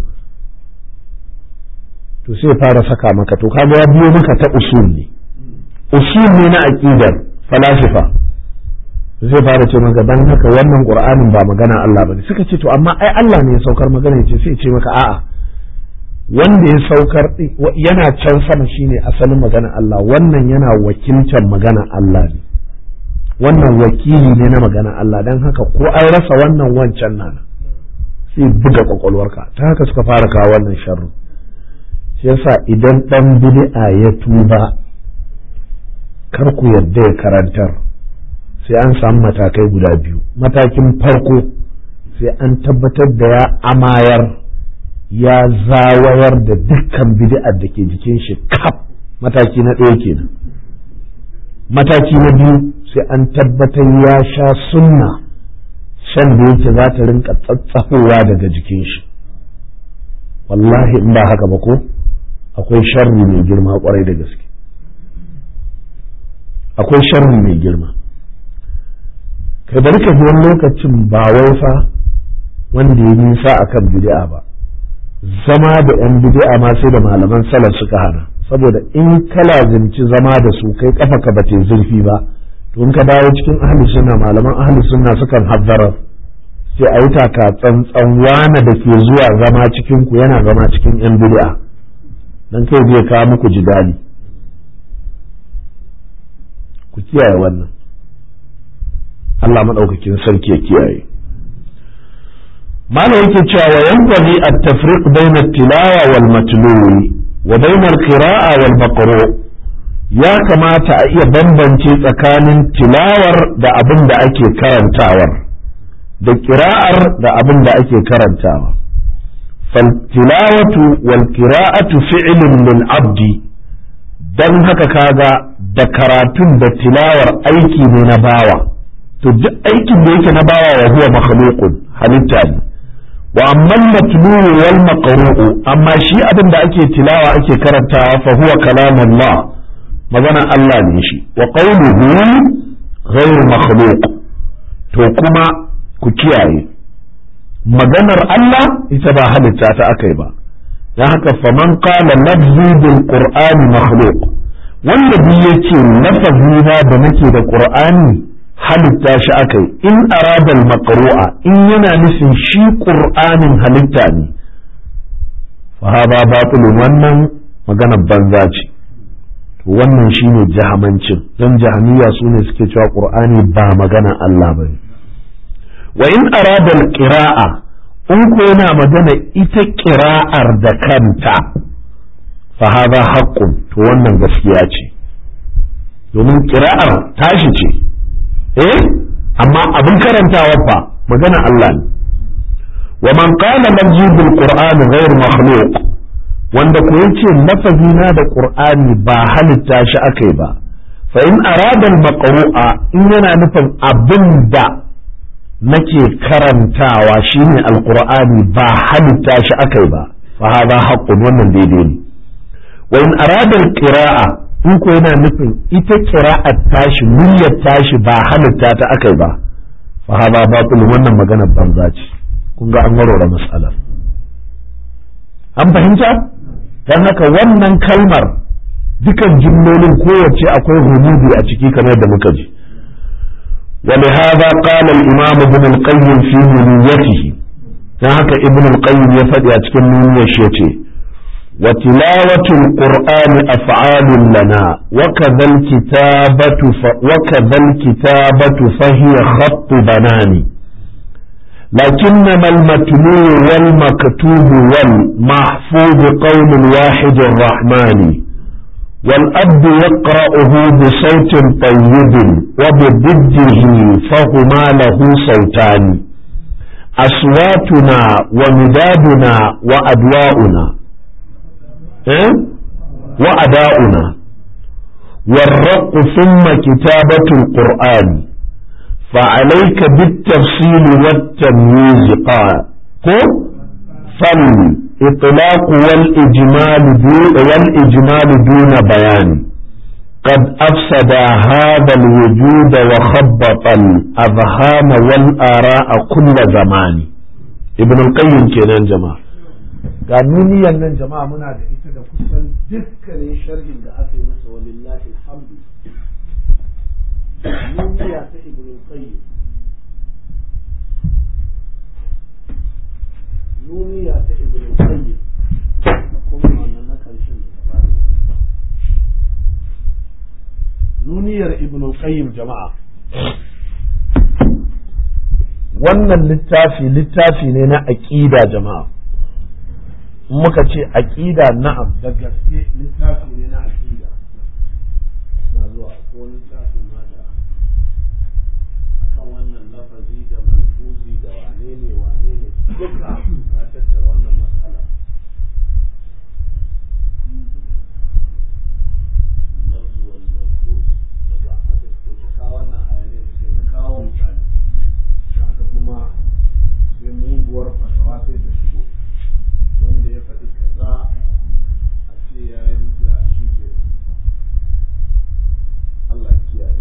to sai fara saka maka, to kaga ya biyo maka ta usul ne na aqidar falasifa. Zai fara ce maka dan haka wannan Qur'anin ba magana Allah bane. Suka ce to amma ai Allah ne ya saukar magana, yace sai ce maka a'a, wanda ya saukar yana can sama shine asalin magana Allah, wannan yana wakiltar magana Allah ne, wannan wakili ne na magana Allah. Dan haka ko an rasa wannan wancan nana sai buga kwakwalwarka. Ta haka suka fara kawo wannan sharru. Shi yasa idan dan bid'a ya tuba, kar ku yarda ya karantar, sai an samu matakai guda biyu. Matakin farko sai an tabbatar da ya amayar, ya zawayar da dukkan bid'ar da ke jikin shi kaf. Mataki na ɗaya kenan. Mataki na biyu sai an tabbatar ya sha sunna, shan da yake za ta rinka tsatsafowa daga jikin shi. Wallahi in ba haka ba ko akwai sharri mai girma kwarai da gaske, akwai sharri mai girma. Kai bari ka ji wani lokacin ba wai fa wanda ya nisa akan bid'a ba, zama da yan bid'a ma sai da malaman salaf suka hana, saboda in ka lazimci zama da su kai kafa ka bata zurfi ba, to in ka dawo cikin ahli sunna, malaman ahli sunna sukan hazzara sai a yi taka tsantsan wane da ke zuwa zama cikin ku yana zama cikin yan bid'a, dan kai zai kawo muku jidali. Ku kiyaye wannan, Allah madaukakin sarki ya kiyaye. Malam yake cewa wa yanbaghi at-tafriq bayna at-tilawa wal matluwi wa bayna al-qira'a wal maqru'. Ya kamata a iya bambance tsakanin tilawar da abin da ake karantawar, da qira'ar da abin da ake karantawa. fal tilawatu wal qira'atu fi'lun lil 'abdi, dan haka kaga da karatun da tilawar aiki ne na bawa. To duk aikin da yake na bawa wa huwa makhluqun, halitta ne. Wa amma matlu'u wal maqru'u, amma shi abin da ake tilawa ake karantawa fa huwa kalamullah, magana Allah ne shi. Wa qawluhu ghayru makhluq, to kuma ku kiyaye maganar Allah ita ba halitta ta akai ba. Dan haka faman qala lafzi bil qur'ani makhluq, wanda bi yace lafazina da nake da qur'ani halitta shi akai, in aradal maqru'a, in yana nufin shi qur'anin halitta ne, fa hada batilun, wannan magana banza ce. To wannan shine jahamancin, dan jahamiya sune suke cewa qur'ani ba magana Allah bane. Wa in aradal qira'a, in ko yana magana ita qira'ar da kanta, fa hada haqqun, to wannan gaskiya ce, domin qira'ar tashi ce, amma abin karantawa fa magana Allah ne. Wa man qala lafzi bil qur'ani ghayr makhluq, wanda ko yace lafazina da qur'ani ba halitta shi akai ba, fa in arada al maqru'a, in yana nufin abinda nake karantawa shine alqur'ani ba halitta shi akai ba, fa hada haqqun, wannan daidai ne. Wa in arada al qira'a, in ko yana nufin ita qira'at tashi, muryar tashi ba halitta ta akai ba, fa hada batil, wannan magana banza ce. Kun ga an warware mas'alar. an fahimta dan haka wannan kalmar dukan jumlolin kowace akwai humudi a ciki kamar da muka ji ولهذا قال الإمام ابن القيم في نونيته هكا ابن القيم يفدي أتكلم نونيته وتلاوة القرآن أفعال لنا وكذا الكتابة فهي خط بنان لكنما المتلو والمكتوب والمحفوظ قول الواحد الرحمن والأب يقرأه بصوت طيب وبضده فهما له صوتان أصواتنا ومدادنا وأدواؤنا وأداؤنا والرق ثم كتابة القرآن فعليك بالتفصيل والتمييز قال فالإطلاق والإجمال دون بيان قد أفسد هذا الوجود وخبط الأذهان والآراء كل زمان ابن القيم كنان جماعة قانونيا nan jama'a muna da ita da kusan dukkanin sharhin da aka yi masa walillahi alhamdu nuniya ta ibn al-qayyim nuniya ta ibn al-qayyim da kuma wannan na karshen da ta fara nuniyar ibn al-qayyim jama'a wannan littafi ne na aqida jama'a muka ce aqida na'am da gaske littafi ne na aqida na zuwa ko littafin ma da akan wannan lafazi da malfuzi da wane ne duka na tattara wannan matsala lafzu wal malfuz duka aka ko ta kawo wannan hayanai sai ta kawo misali haka kuma sai muguwar fasawa sai ta shigo wanda ya faɗi kaza a ce ya yi da shi ke Allah kiyaye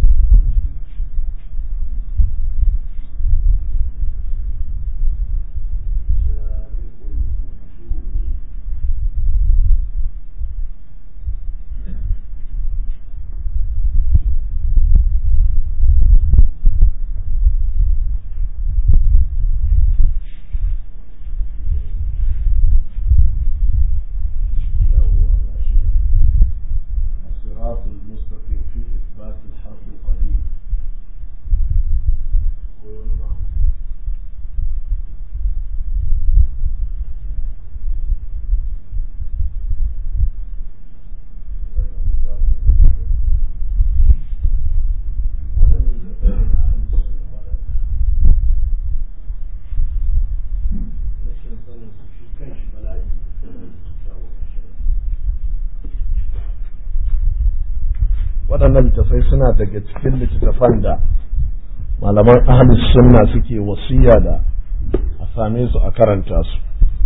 waɗannan littattafai suna daga cikin littattafan da malaman ahlus sunna suke wasiya da a same su a karanta su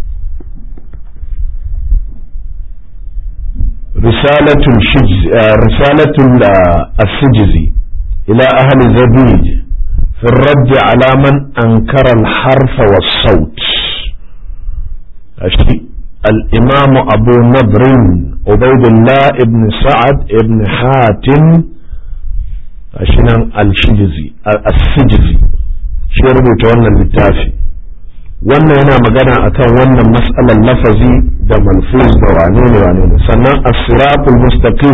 risalatul as-sijzi ila ahli zabid fi ar-radd ala man ankara al-harf was-sawt الإمام أبو نضر عبيد الله ابن سعد ابن حاتم السجزي shi ya rubuta wannan littafi wannan yana magana akan wannan mas'alar lafazi da malfuz da wane ne sannan as-siratul mustaqim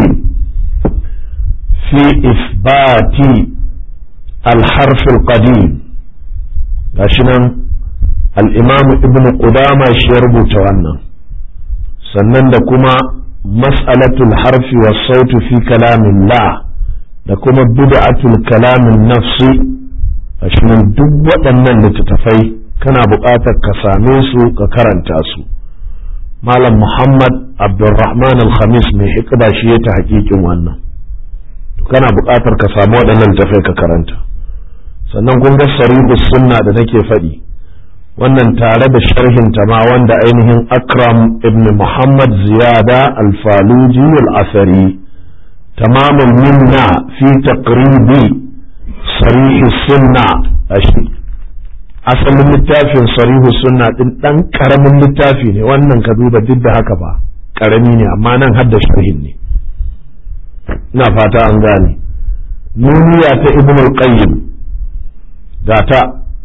fi isbati al-harf al-qadim gashi nan al-imam ibn qudama shi ya rubuta wannan sannan da kuma mas'alatul harfi was sautu fi kalamillah da kuma bid'atul kalamin nafsi ashirin duk waɗannan littattafai kana buƙatar ka same su ka karanta su malam Muhammad Abdulrahman al-Khamis mai hikba shi ya ta hakikin wannan to kana buƙatar ka samu waɗannan littattafai ka karanta sannan kun ga sarihus sunna da nake faɗi wannan tare da sharhin ta ma wanda ainihin Akram ibn Muhammad Ziyada al-Faluji al-Asari tamamul minna fi taqribi sarih sunna asalin littafin sarihu sunna din dan karamin littafi ne, wannan ka duba duk da haka ba karami ne, amma nan hadda sharhin ne. ina fata an gane. nuniya ta ibn al-qayyim gata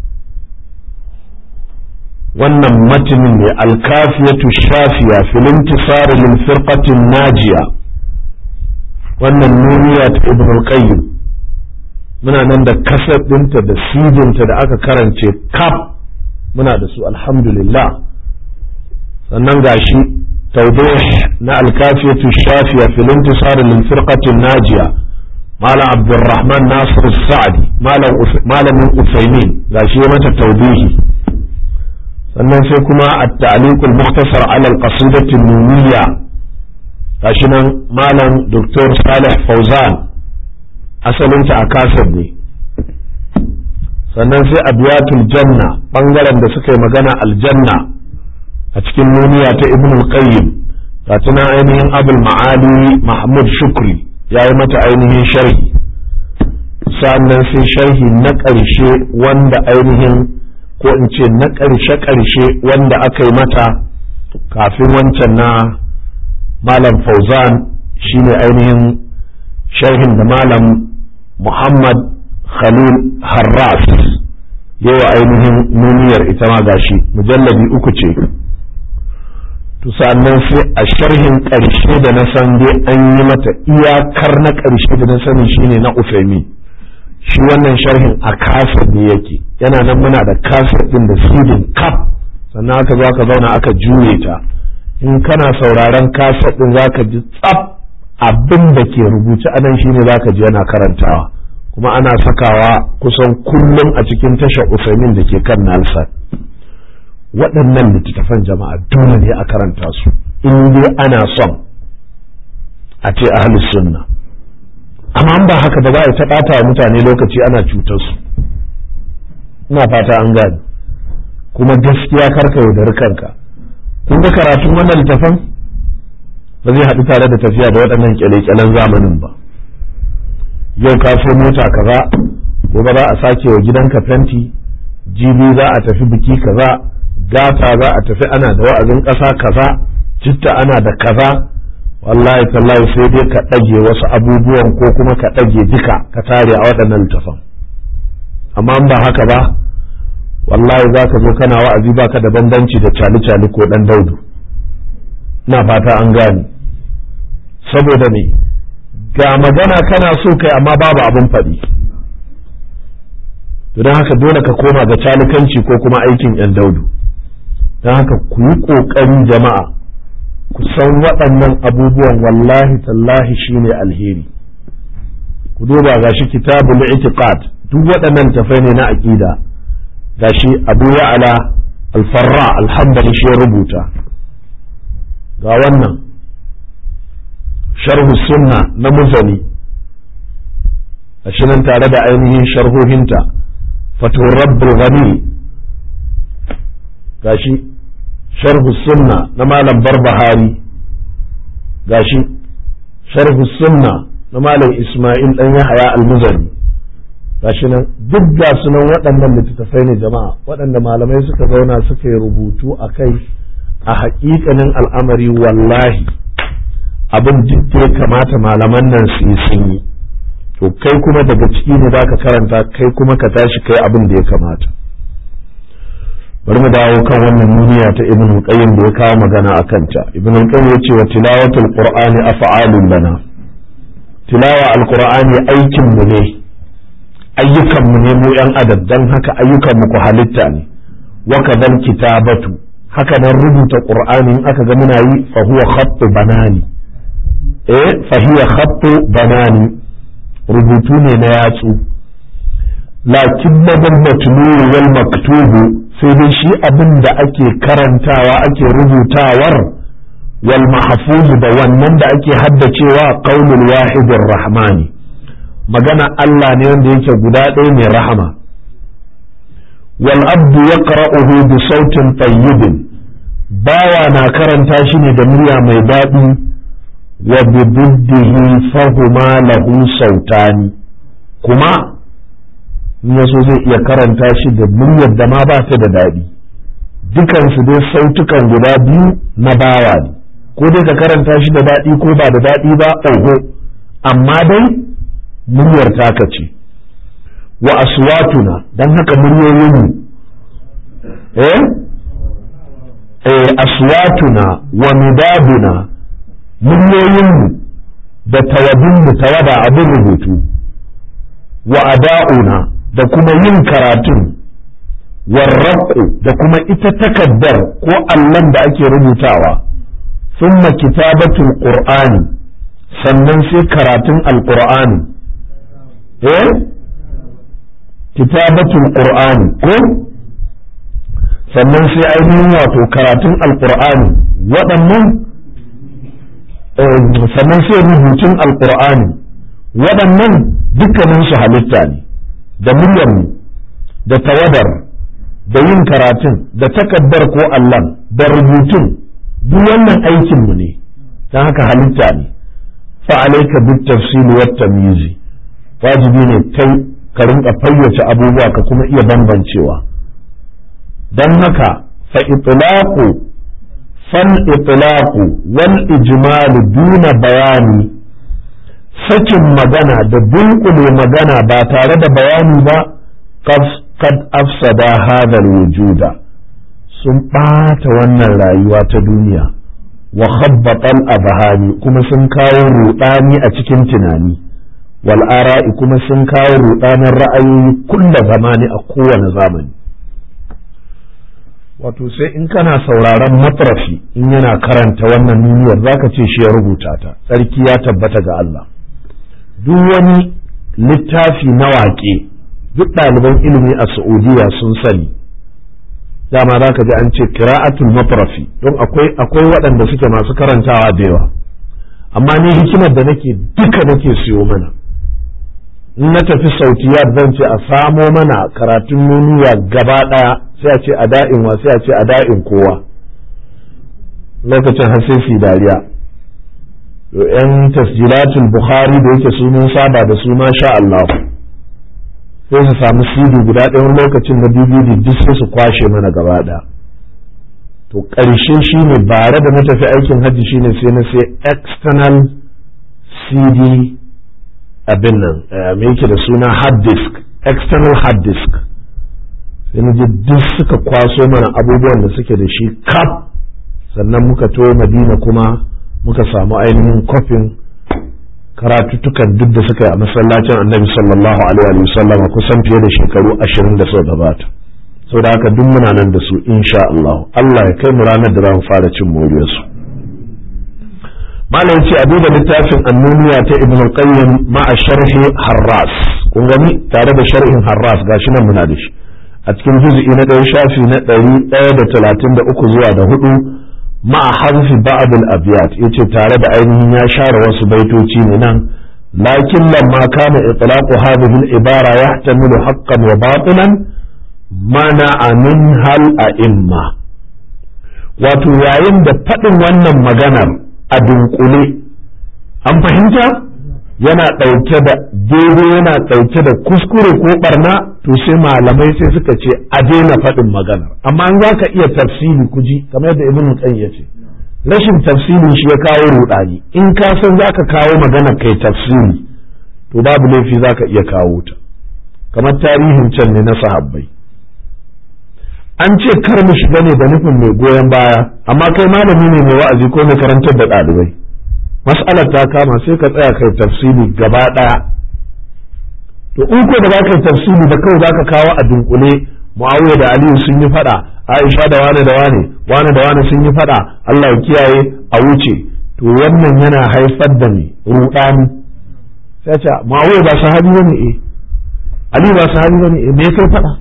wannan matinin ne, al-kafiyatu shafiya fil intisar lil firqati najiya. wannan nuniya ta ibn al-qayyim muna nan da kasar ɗinta da sidinta da aka karance kaf muna da su alhamdulillah. sannan gashi tawdih na al-kafiyatu shafiya fil intisar lil firqati najiya malam abdurrahman nasir sa'di malamin usaimin gashi mata tawdihi. sannan sai kuma at-ta'liq al-mukhtasar ala al-qasidah an-nuniyya gashi nan malam dr salih fawzan asalinta a kasar ne. sannan sai adwatul janna bangaren da suka yi magana aljanna a cikin nuniya ta ibn al-qayyim ta tuna ainihin abul ma'ali mahmud shukri ya yi mata ainihin sharhi. sannan sai sharhi na ƙarshe wanda ainihin ko in ce na ƙarshe wanda aka yi mata kafin wancan na malam fauzan shine ainihin sharhin da malam Muhammad Khalil Harras yawa ainihin nuniyar ita ma gashi mujalladi 3 ce. to sannan sai a sharhin ƙarshe da na san dai an yi mata iyakar na ƙarshe da na sani shine na Ufaimi. shi wannan sharhin a kasar ne yake, yana nan muna da kasar din da sidin kaf, sannan aka zo aka zauna aka juye ta. in kana sauraron kasar din zaka ji tsaf abin da ke rubuce anan shine zaka ji yana karantawa, kuma ana sakawa kusan kullum a cikin tashar Usaimin da ke kan Nalsat. waɗannan littattafan jama'a dole ne a karanta su in dai ana son a ce ahlus sunna, amma ba haka ba za a ta ɓata wa mutane lokaci ana cutar su. ina fata an gane. kuma gaskiya karka yaudari kanka. kun ga karatun wannan littafan ba zai haɗu tare da tafiya da waɗannan kyale-kyalen zamanin ba. yau ka so mota kaza, gobe za a sake wa gidanka fenti, jibi za a tafi biki kaza, gata za a tafi ana da wa'azin ƙasa kaza, citta ana da kaza. wallahi tallahi sai dai ka ɗage wasu abubuwan ko kuma ka ɗage duka ka tare a waɗannan littafan. amma ba haka ba wallahi za ka zo kana wa'azi baka da bambanci da cali-cali ko ɗan daudu. ina fata an gane. saboda ne ga magana kana so kai amma babu abin faɗi, to don haka dole ka koma ga calikanci ko kuma aikin yan daudu. don haka ku yi ƙoƙari jama'a ku san waɗannan abubuwan, wallahi tallahi shine alheri. ku duba gashi kitabul i'tiqad, duk waɗannan tafai ne na aqida. gashi Abu Ya'la al-Farra al-Hanbali shi ya rubuta. ga wannan sharhu sunna na Muzani gashi nan tare da ainihin sharhohinta. Fathur Rabbul Ghani gashi sharhu sunna na Malam Barbahari, gashi sharhu sunna na Malam Ismail dan Yahya al-Muzani. gashi nan duk ga sunan waɗannan littattafai ne jama'a waɗanda malamai suka zauna suka yi rubutu a kai. a haƙiƙanin al'amari wallahi abin duk da ya kamata malaman nan su yi sun yi, to kai kuma daga ciki ne zaka karanta kai kuma ka tashi kai abin da ya kamata. bari mu dawo kan wannan nuniya ta Ibn Qayyim da ya kawo magana a kanta. Ibn Qayyim ya ce wa tilawatul Qur'ani af'alun lana, tilawa al-Qur'ani aikin mu ne, ayyukan mu ne mu yan adam, dan haka ayyukan mu ku halitta ne. wa kadhal kitabatu, haka nan rubuta Qur'ani in aka ga muna yi fa huwa khattu banani, fa hiya khattu banani, rubutu ne na yatsu. lakin madal matlu wal maktubu, sai dai shi abin da ake karantawa ake rubutawar, wal mahfuz da wannan da ake haddacewa, qaulul wahidir rahmani, magana Allah ne wanda yake guda ɗaya mai rahama. wal abdu yaqra'uhu bi sautin tayyibin, bawa na karanta shi ne da murya mai daɗi. wa biddihi fahuma lahu sautani, kuma in yaso zai iya karanta shi da muryar da ma ba ta da daɗi, dukansu dai sautukan guda biyu na bawa ne, ko dai ka karanta shi da daɗi ko ba da daɗi ba oho, amma dai muryar taka ce. Wa aswatuna, dan haka muryoyinmu aswatuna wa midaduna, muryoyinmu da tawadunmu, tawada abin rubutu, wa ada'una da kuma yin karatun, warraku da kuma ita takaddar ko allon da ake rubutawa, thumma kitabatul qur'ani, sannan sai karatun alqur'ani, kitabatul qur'ani ko sannan sai ainihin wato karatun alqur'ani, waɗannan sannan sai rubutun alqur'ani, waɗannan dukkaninsu halitta ne, da muryarmu da tawadar da yin karatun da takaddar ko allon da rubutun, duk wannan aikinmu ne, don haka halitta ne. fa'alaika bit tafsil wa tamyiz, wajibi ne kai ka rinka fayyace abubuwa ka kuma iya bambancewa. don haka fa itlaqu wal ijmal duna bayani, sakin magana da dunkule magana ba tare da bayani ba, kad afsada hadha wujuda, sun ɓata wannan rayuwa ta duniya, wa khabbatal abhani, kuma sun kawo rudani a cikin tunani, wal ara'i, kuma sun kawo rudanin ra'ayoyi kulla zamani, a kowane zamani. Wato sai in kana sauraron matrafi in yana karanta wannan duniyar zaka ce shi ya rubuta ta, tsarki ya tabbata ga Allah. Duk wani littafi na waƙe, duk ɗaliban ilimi a Saudiya sun sani, dama za ka ji an ce qira'atul matrafi, don akwai waɗanda suke masu karantawa da yawa, amma ni hikimar da nake siyo mana, in na tafi sautiyar zan ce a samo mana karatun nuniya gaba ɗaya, sai a ce a da'in wa, sai a ce a da'in kowa, lokacin har sai su dariya. yan tasjilatul bukhari da yake sunan saba da su masha Allah, sai su samu CD guda ɗaya, wani lokacin na DVD duk sai su kwashe mana gaba ɗaya. To ƙarshe shine bare da na tafi aikin hajji shine sai na sai external CD abin nan me yake da suna hard disk, external hard disk, sai na ji duk suka kwaso mana abubuwan da suke da shi kaf, sannan muka to Madina kuma muka samu ainihin kofin karatuttukan duk da suka yi a masallacin Annabi sallallahu alaihi wa sallam kusan fiye da shekaru 20 da suka gabata. Saboda haka duk muna nan da su insha Allah. Allah ya kai mu ranar da za mu fara cin moriyar su. Malam ce a duba littafin Annuniya ta Ibn al-Qayyim ma'a sharhi Harras. Kun gani tare da sharhin Harras gashi nan muna da shi. A cikin juz'i na 1 shafi na 133 zuwa da 4 مع حذف بعض الأبيات يتي تارد عينه يا شار وسبيتوتي منان لكن لما كان إطلاق هذه العبارة يحتمل حقا وباطلا منع منها الأئمة. وتوعين ده فتن wannan maganar a dunkule an fahimta yana ɗauke da daidai yana ɗauke da kuskure ko barna, to sai malamai sai suka ce a daina faɗin maganar. Amma an za ka iya tafsiri kuji kamar yadda Ibn Qayyim ya ce, rashin tafsirin shi ya kawo rudani. In ka san za ka kawo maganar kai tafsiri, to babu laifi za ka iya kawo ta, kamar tarihin can ne na sahabbai. An ce kar mu shiga ne da nufin mai goyon baya, amma kai malami ne mai wa'azi ko mai karantar da ɗalibai, mas'alar ta kama sai ka tsaya kai tafsiri gaba ɗaya. To in ko da za ka yi tafsiri da kawai za ka kawo a dunkule Muawiya da Aliyu sun yi faɗa, Aisha da wane da wane sun yi faɗa, Allah ya kiyaye a wuce, to wannan yana haifar da ne ruɗani. Sai ce Muawiya ba sahabi bane Aliyu ba sahabi bane me kai faɗa?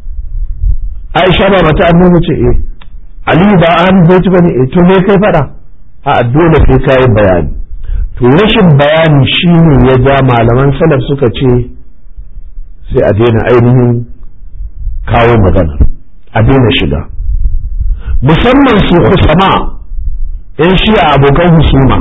Aisha ba mata annabi ce Aliyu ba an baiti bane to me kai faɗa? A dole sai ka yi bayani. To rashin bayani shine ya ja malaman salaf suka ce sai a daina ainihin kawo magana, a daina shiga, musamman su husama yan shi'a abokan husuma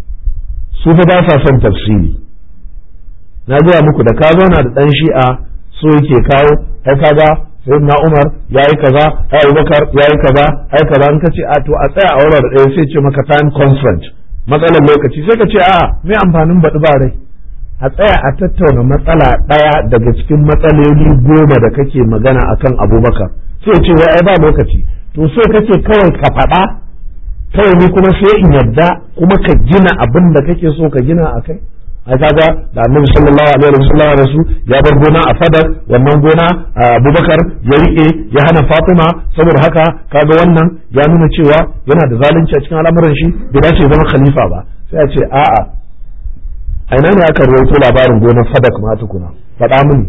su fa ba sa son tafsiri. Na gaya muku da ka zauna da ɗan shi'a so yake kawo ai kaga sayyidina Umar yayi kaza ai Abubakar yayi kaza ai kaza in kace a to a tsaya a wurin ɗaya sai ce maka time constraint matsalar lokaci sai ka ce a me amfanin baɗi ba rai a tsaya a tattauna matsala ɗaya daga cikin matsaloli 10 da kake magana akan Abubakar sai ce wai ai ba lokaci to so kake kawai ka faɗa kawai ni kuma sai in yadda kuma ka gina abin da kake so ka gina akai ai kaga da Annabi sallallahu alaihi wasallam rasu ya bar gona a Fadar wannan gona Abubakar ya rike ya hana Fatima saboda haka kaga wannan ya nuna cewa yana da zalunci a cikin al'amuran shi bai dace zama khalifa ba sai a ce a'a aina ne aka rawaito labarin gonar Fadak ma tukuna faɗa mini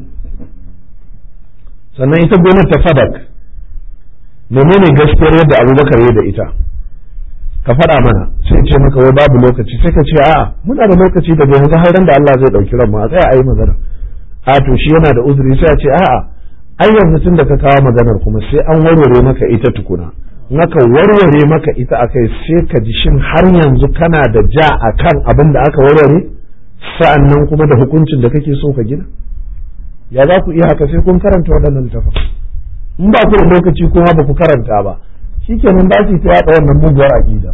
sannan ita gonar ta Fadak menene gaskiyar yadda Abubakar ya da ita ka faɗa mana sai ce maka wai babu lokaci sai ka ce a'a muna da lokaci daga yanzu har da Allah zai ɗauki ranmu a tsaya a yi magana a to shi yana da uzuri sai a ce a'a ai yanzu tun da ka kawo maganar kuma sai an warware maka ita tukuna in aka warware maka ita akai sai ka ji shin har yanzu kana da ja akan abin da aka warware sa'annan kuma da hukuncin da kake so ka gina ya za ku iya haka sai kun karanta waɗannan littafin in ba ku da lokaci kuma ba ku karanta ba shikenan ba su ta yaɗa wannan muguwar aƙida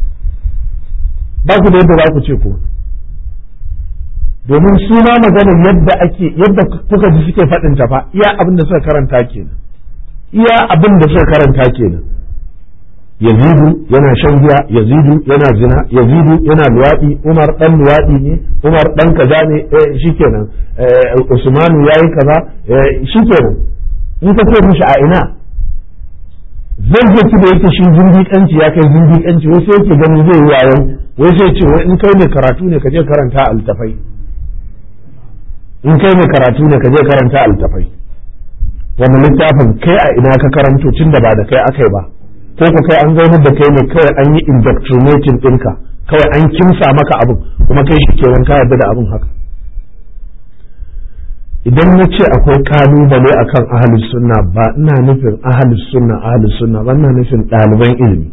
ba ku da yadda za ku ce ko domin su ma maganar yadda kuka ji suke faɗin ta fa iya abin da suka karanta kenan Yazidu yana shan giya Yazidu yana zina Yazidu yana luwaɗi Umar dan luwaɗi ne Umar dan kaza ne shikenan Usmanu yayi kaza shikenan in ka ce mishi a ina zai da yake shi zindiƙanci ya kai zindiƙanci wai sai yake ganin zai yi wayo wai sai ce wai in kai ne karatu ne ka je karanta altafai wannan littafin kai a ina ka karanto tun da ba da kai akai ba ko ku kai an zaunar da kai ne kawai an yi indoctrinating ɗinka kawai an kimsa maka abin kuma kai shi kenan ka yarda da abin haka idan na ce akwai kalubale akan ahlus sunna ba ina nufin ahlus sunna ba ina nufin ɗaliban ilimi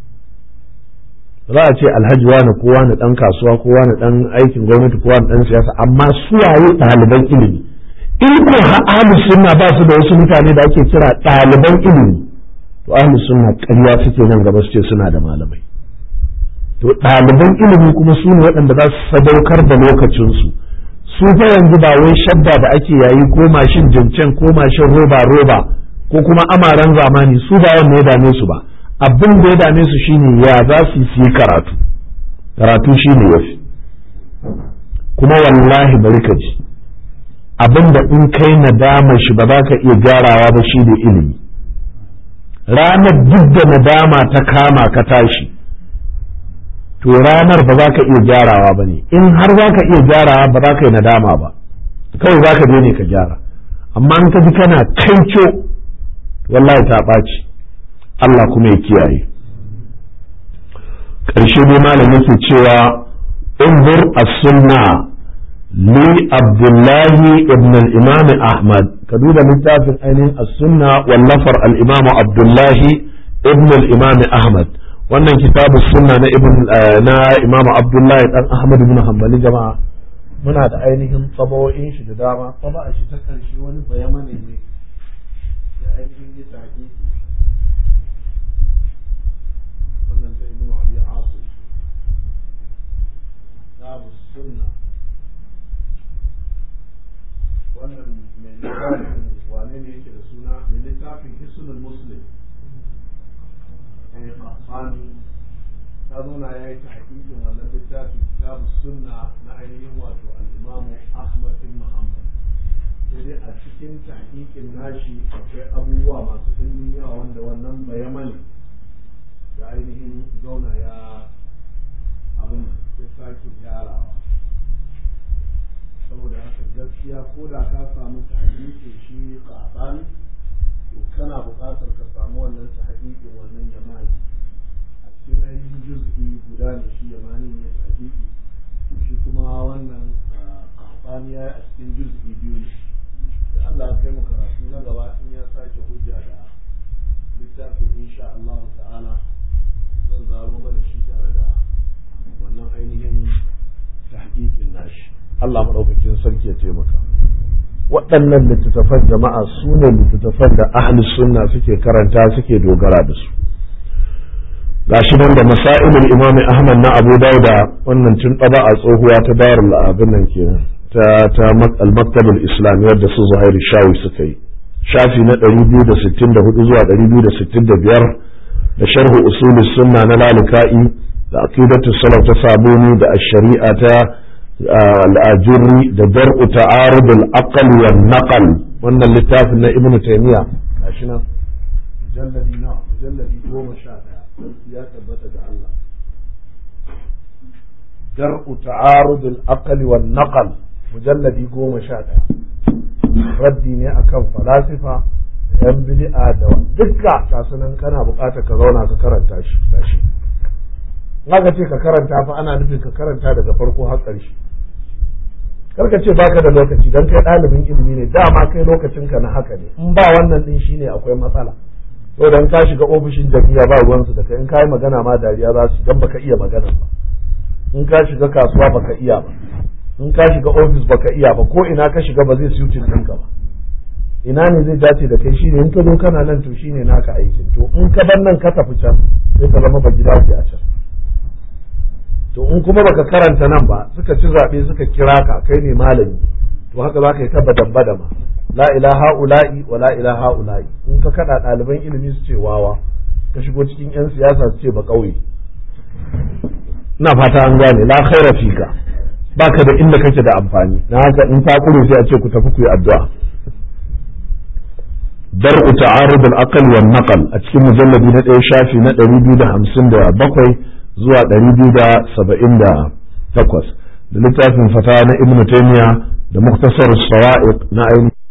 za a ce alhaji wani kowa na ɗan kasuwa kowa na ɗan aikin gwamnati kowa na ɗan siyasa amma su waye ɗaliban ilimi in ko ahlus sunna ba su da wasu mutane da ake kira ɗaliban ilimi to ahlus sunna ƙarya suke nan gaba su ce suna da malamai to ɗaliban ilimi kuma su ne waɗanda za su sadaukar da lokacinsu su fa yanzu ba wai shadda da ake yayi ko mashin jincen ko mashin roba ko kuma amaran zamani su ba wanda ya dame su ba abin da ya dame su shine ya za su yi karatu shine yafi kuma wallahi bari ka ji abin da in kai nadama shi ba za ka iya gyarawa ba shi da ilimi ranar duk da nadama ta kama ka tashi to ranar ba za ka iya gyarawa ba ne in har za ka iya gyarawa ba za ka yi nadama ba kawai za ka ne ka gyara amma in ka ji kana kaico wallahi ta ɓaci Allah kuma ya kiyaye ƙarshe dai malam yake cewa unzur as-sunna li Abdullahi ibn al-Imam Ahmad ka duba littafin ainihin as-sunna wallafar al-Imam Abdullahi ibn al-Imam Ahmad wannan kitabu sunna na Imam Abdullahi dan Ahmad ibn Hanbali jama'a muna da ainihin tsabawoyin shi da dama tsaba'a shi ta karshe wani bayamane ne da ainihin ya taƙi wannan ta Ibn Abi Asim kitabu sunna wannan mai littafin wane ne yake da suna mai littafin Hisnul Muslim Qasani ta zauna ya yi tahqiqin wannan littafi kitabu sunna na ainihin wato al-Imam Ahmad ibn Hanbal sai dai a cikin tahqiqin nashi akwai abubuwa masu ɗimbin yawa wanda wannan bayamani da ainihin zauna ya abin ya sake gyarawa saboda haka gaskiya ko da ka samu tahqiqin shi Qasani to kana buƙatar ka samu wannan tahqiqin wannan yamani a cikin ainihin juz'i guda ne shi yamani ne tahqiqi shi kuma wannan Qasani ya a cikin juz'i biyu ne sai Allah ya kai mu karatu na gaba in ya sake hujja da littafin insha Allah ta'ala zan zaro mana shi tare da wannan ainihin tahqiqin nashi Allah madaukakin sarki ya taimaka waɗannan littattafan jama'a su ne littattafan da ahli sunna suke karanta suke dogara da su. gashi nan da masailul imam ahmad na abu dauda wannan tun ɗaba a tsohuwa ta darul abin nan kenan ta al-maktab al-islam yadda su zuhairi shawi suka yi shafi na 264 zuwa 265 da sharh usul sunna na lalika'i da aqidatu salaf ta sabuni da ash-shari'a ta al-ajurri da dar'u ta'arud al-aql wal naql wannan littafin na ibnu taymiya gashi nan mujalladi 11 ya tabbata da Allah dar'u ta'arud al-aql wal naql mujalladi 11 raddi ne akan falasifa da yan bid'a da dukka kasunan kana bukatar ka zauna ka karanta shi gashi naga ce ka karanta fa ana nufin ka karanta daga farko har ƙarshe karka ce baka da lokaci dan kai ɗalibin ilimi ne dama kai lokacin ka na haka ne in ba wannan din shine akwai matsala to dan ka shiga ofishin jami'a ba ruwansu da kai in kai magana ma dariya za su dan baka iya magana ba in ka shiga kasuwa baka iya ba in ka shiga ofis baka iya ba ko ina ka shiga ba zai suitin ɗinka ba ina ne zai dace da kai shine in ka zo kana nan to shine naka aikin to in ka bar nan ka tafi can sai ka zama ba gida ke a can to in kuma baka karanta nan ba suka ci zaɓe suka kira ka kai ne malami to haka za ka yi ta badama la ilaha ula'i wa la ilaha ula'i in ka kada ɗaliban ilimi su ce wawa ka shigo cikin yan siyasa su ce ba ƙauye ina fata an gane la khaira fika baka da inda kake da amfani na haka in ta kure sai a ce ku tafi ku yi addu'a dar'u ta'arud al-aql wan naql a cikin mujalladi na 1 shafi na 257 zuwa 278 da littafin fatawa na ibnu taymiya da muktasar sawa'iq na ainihin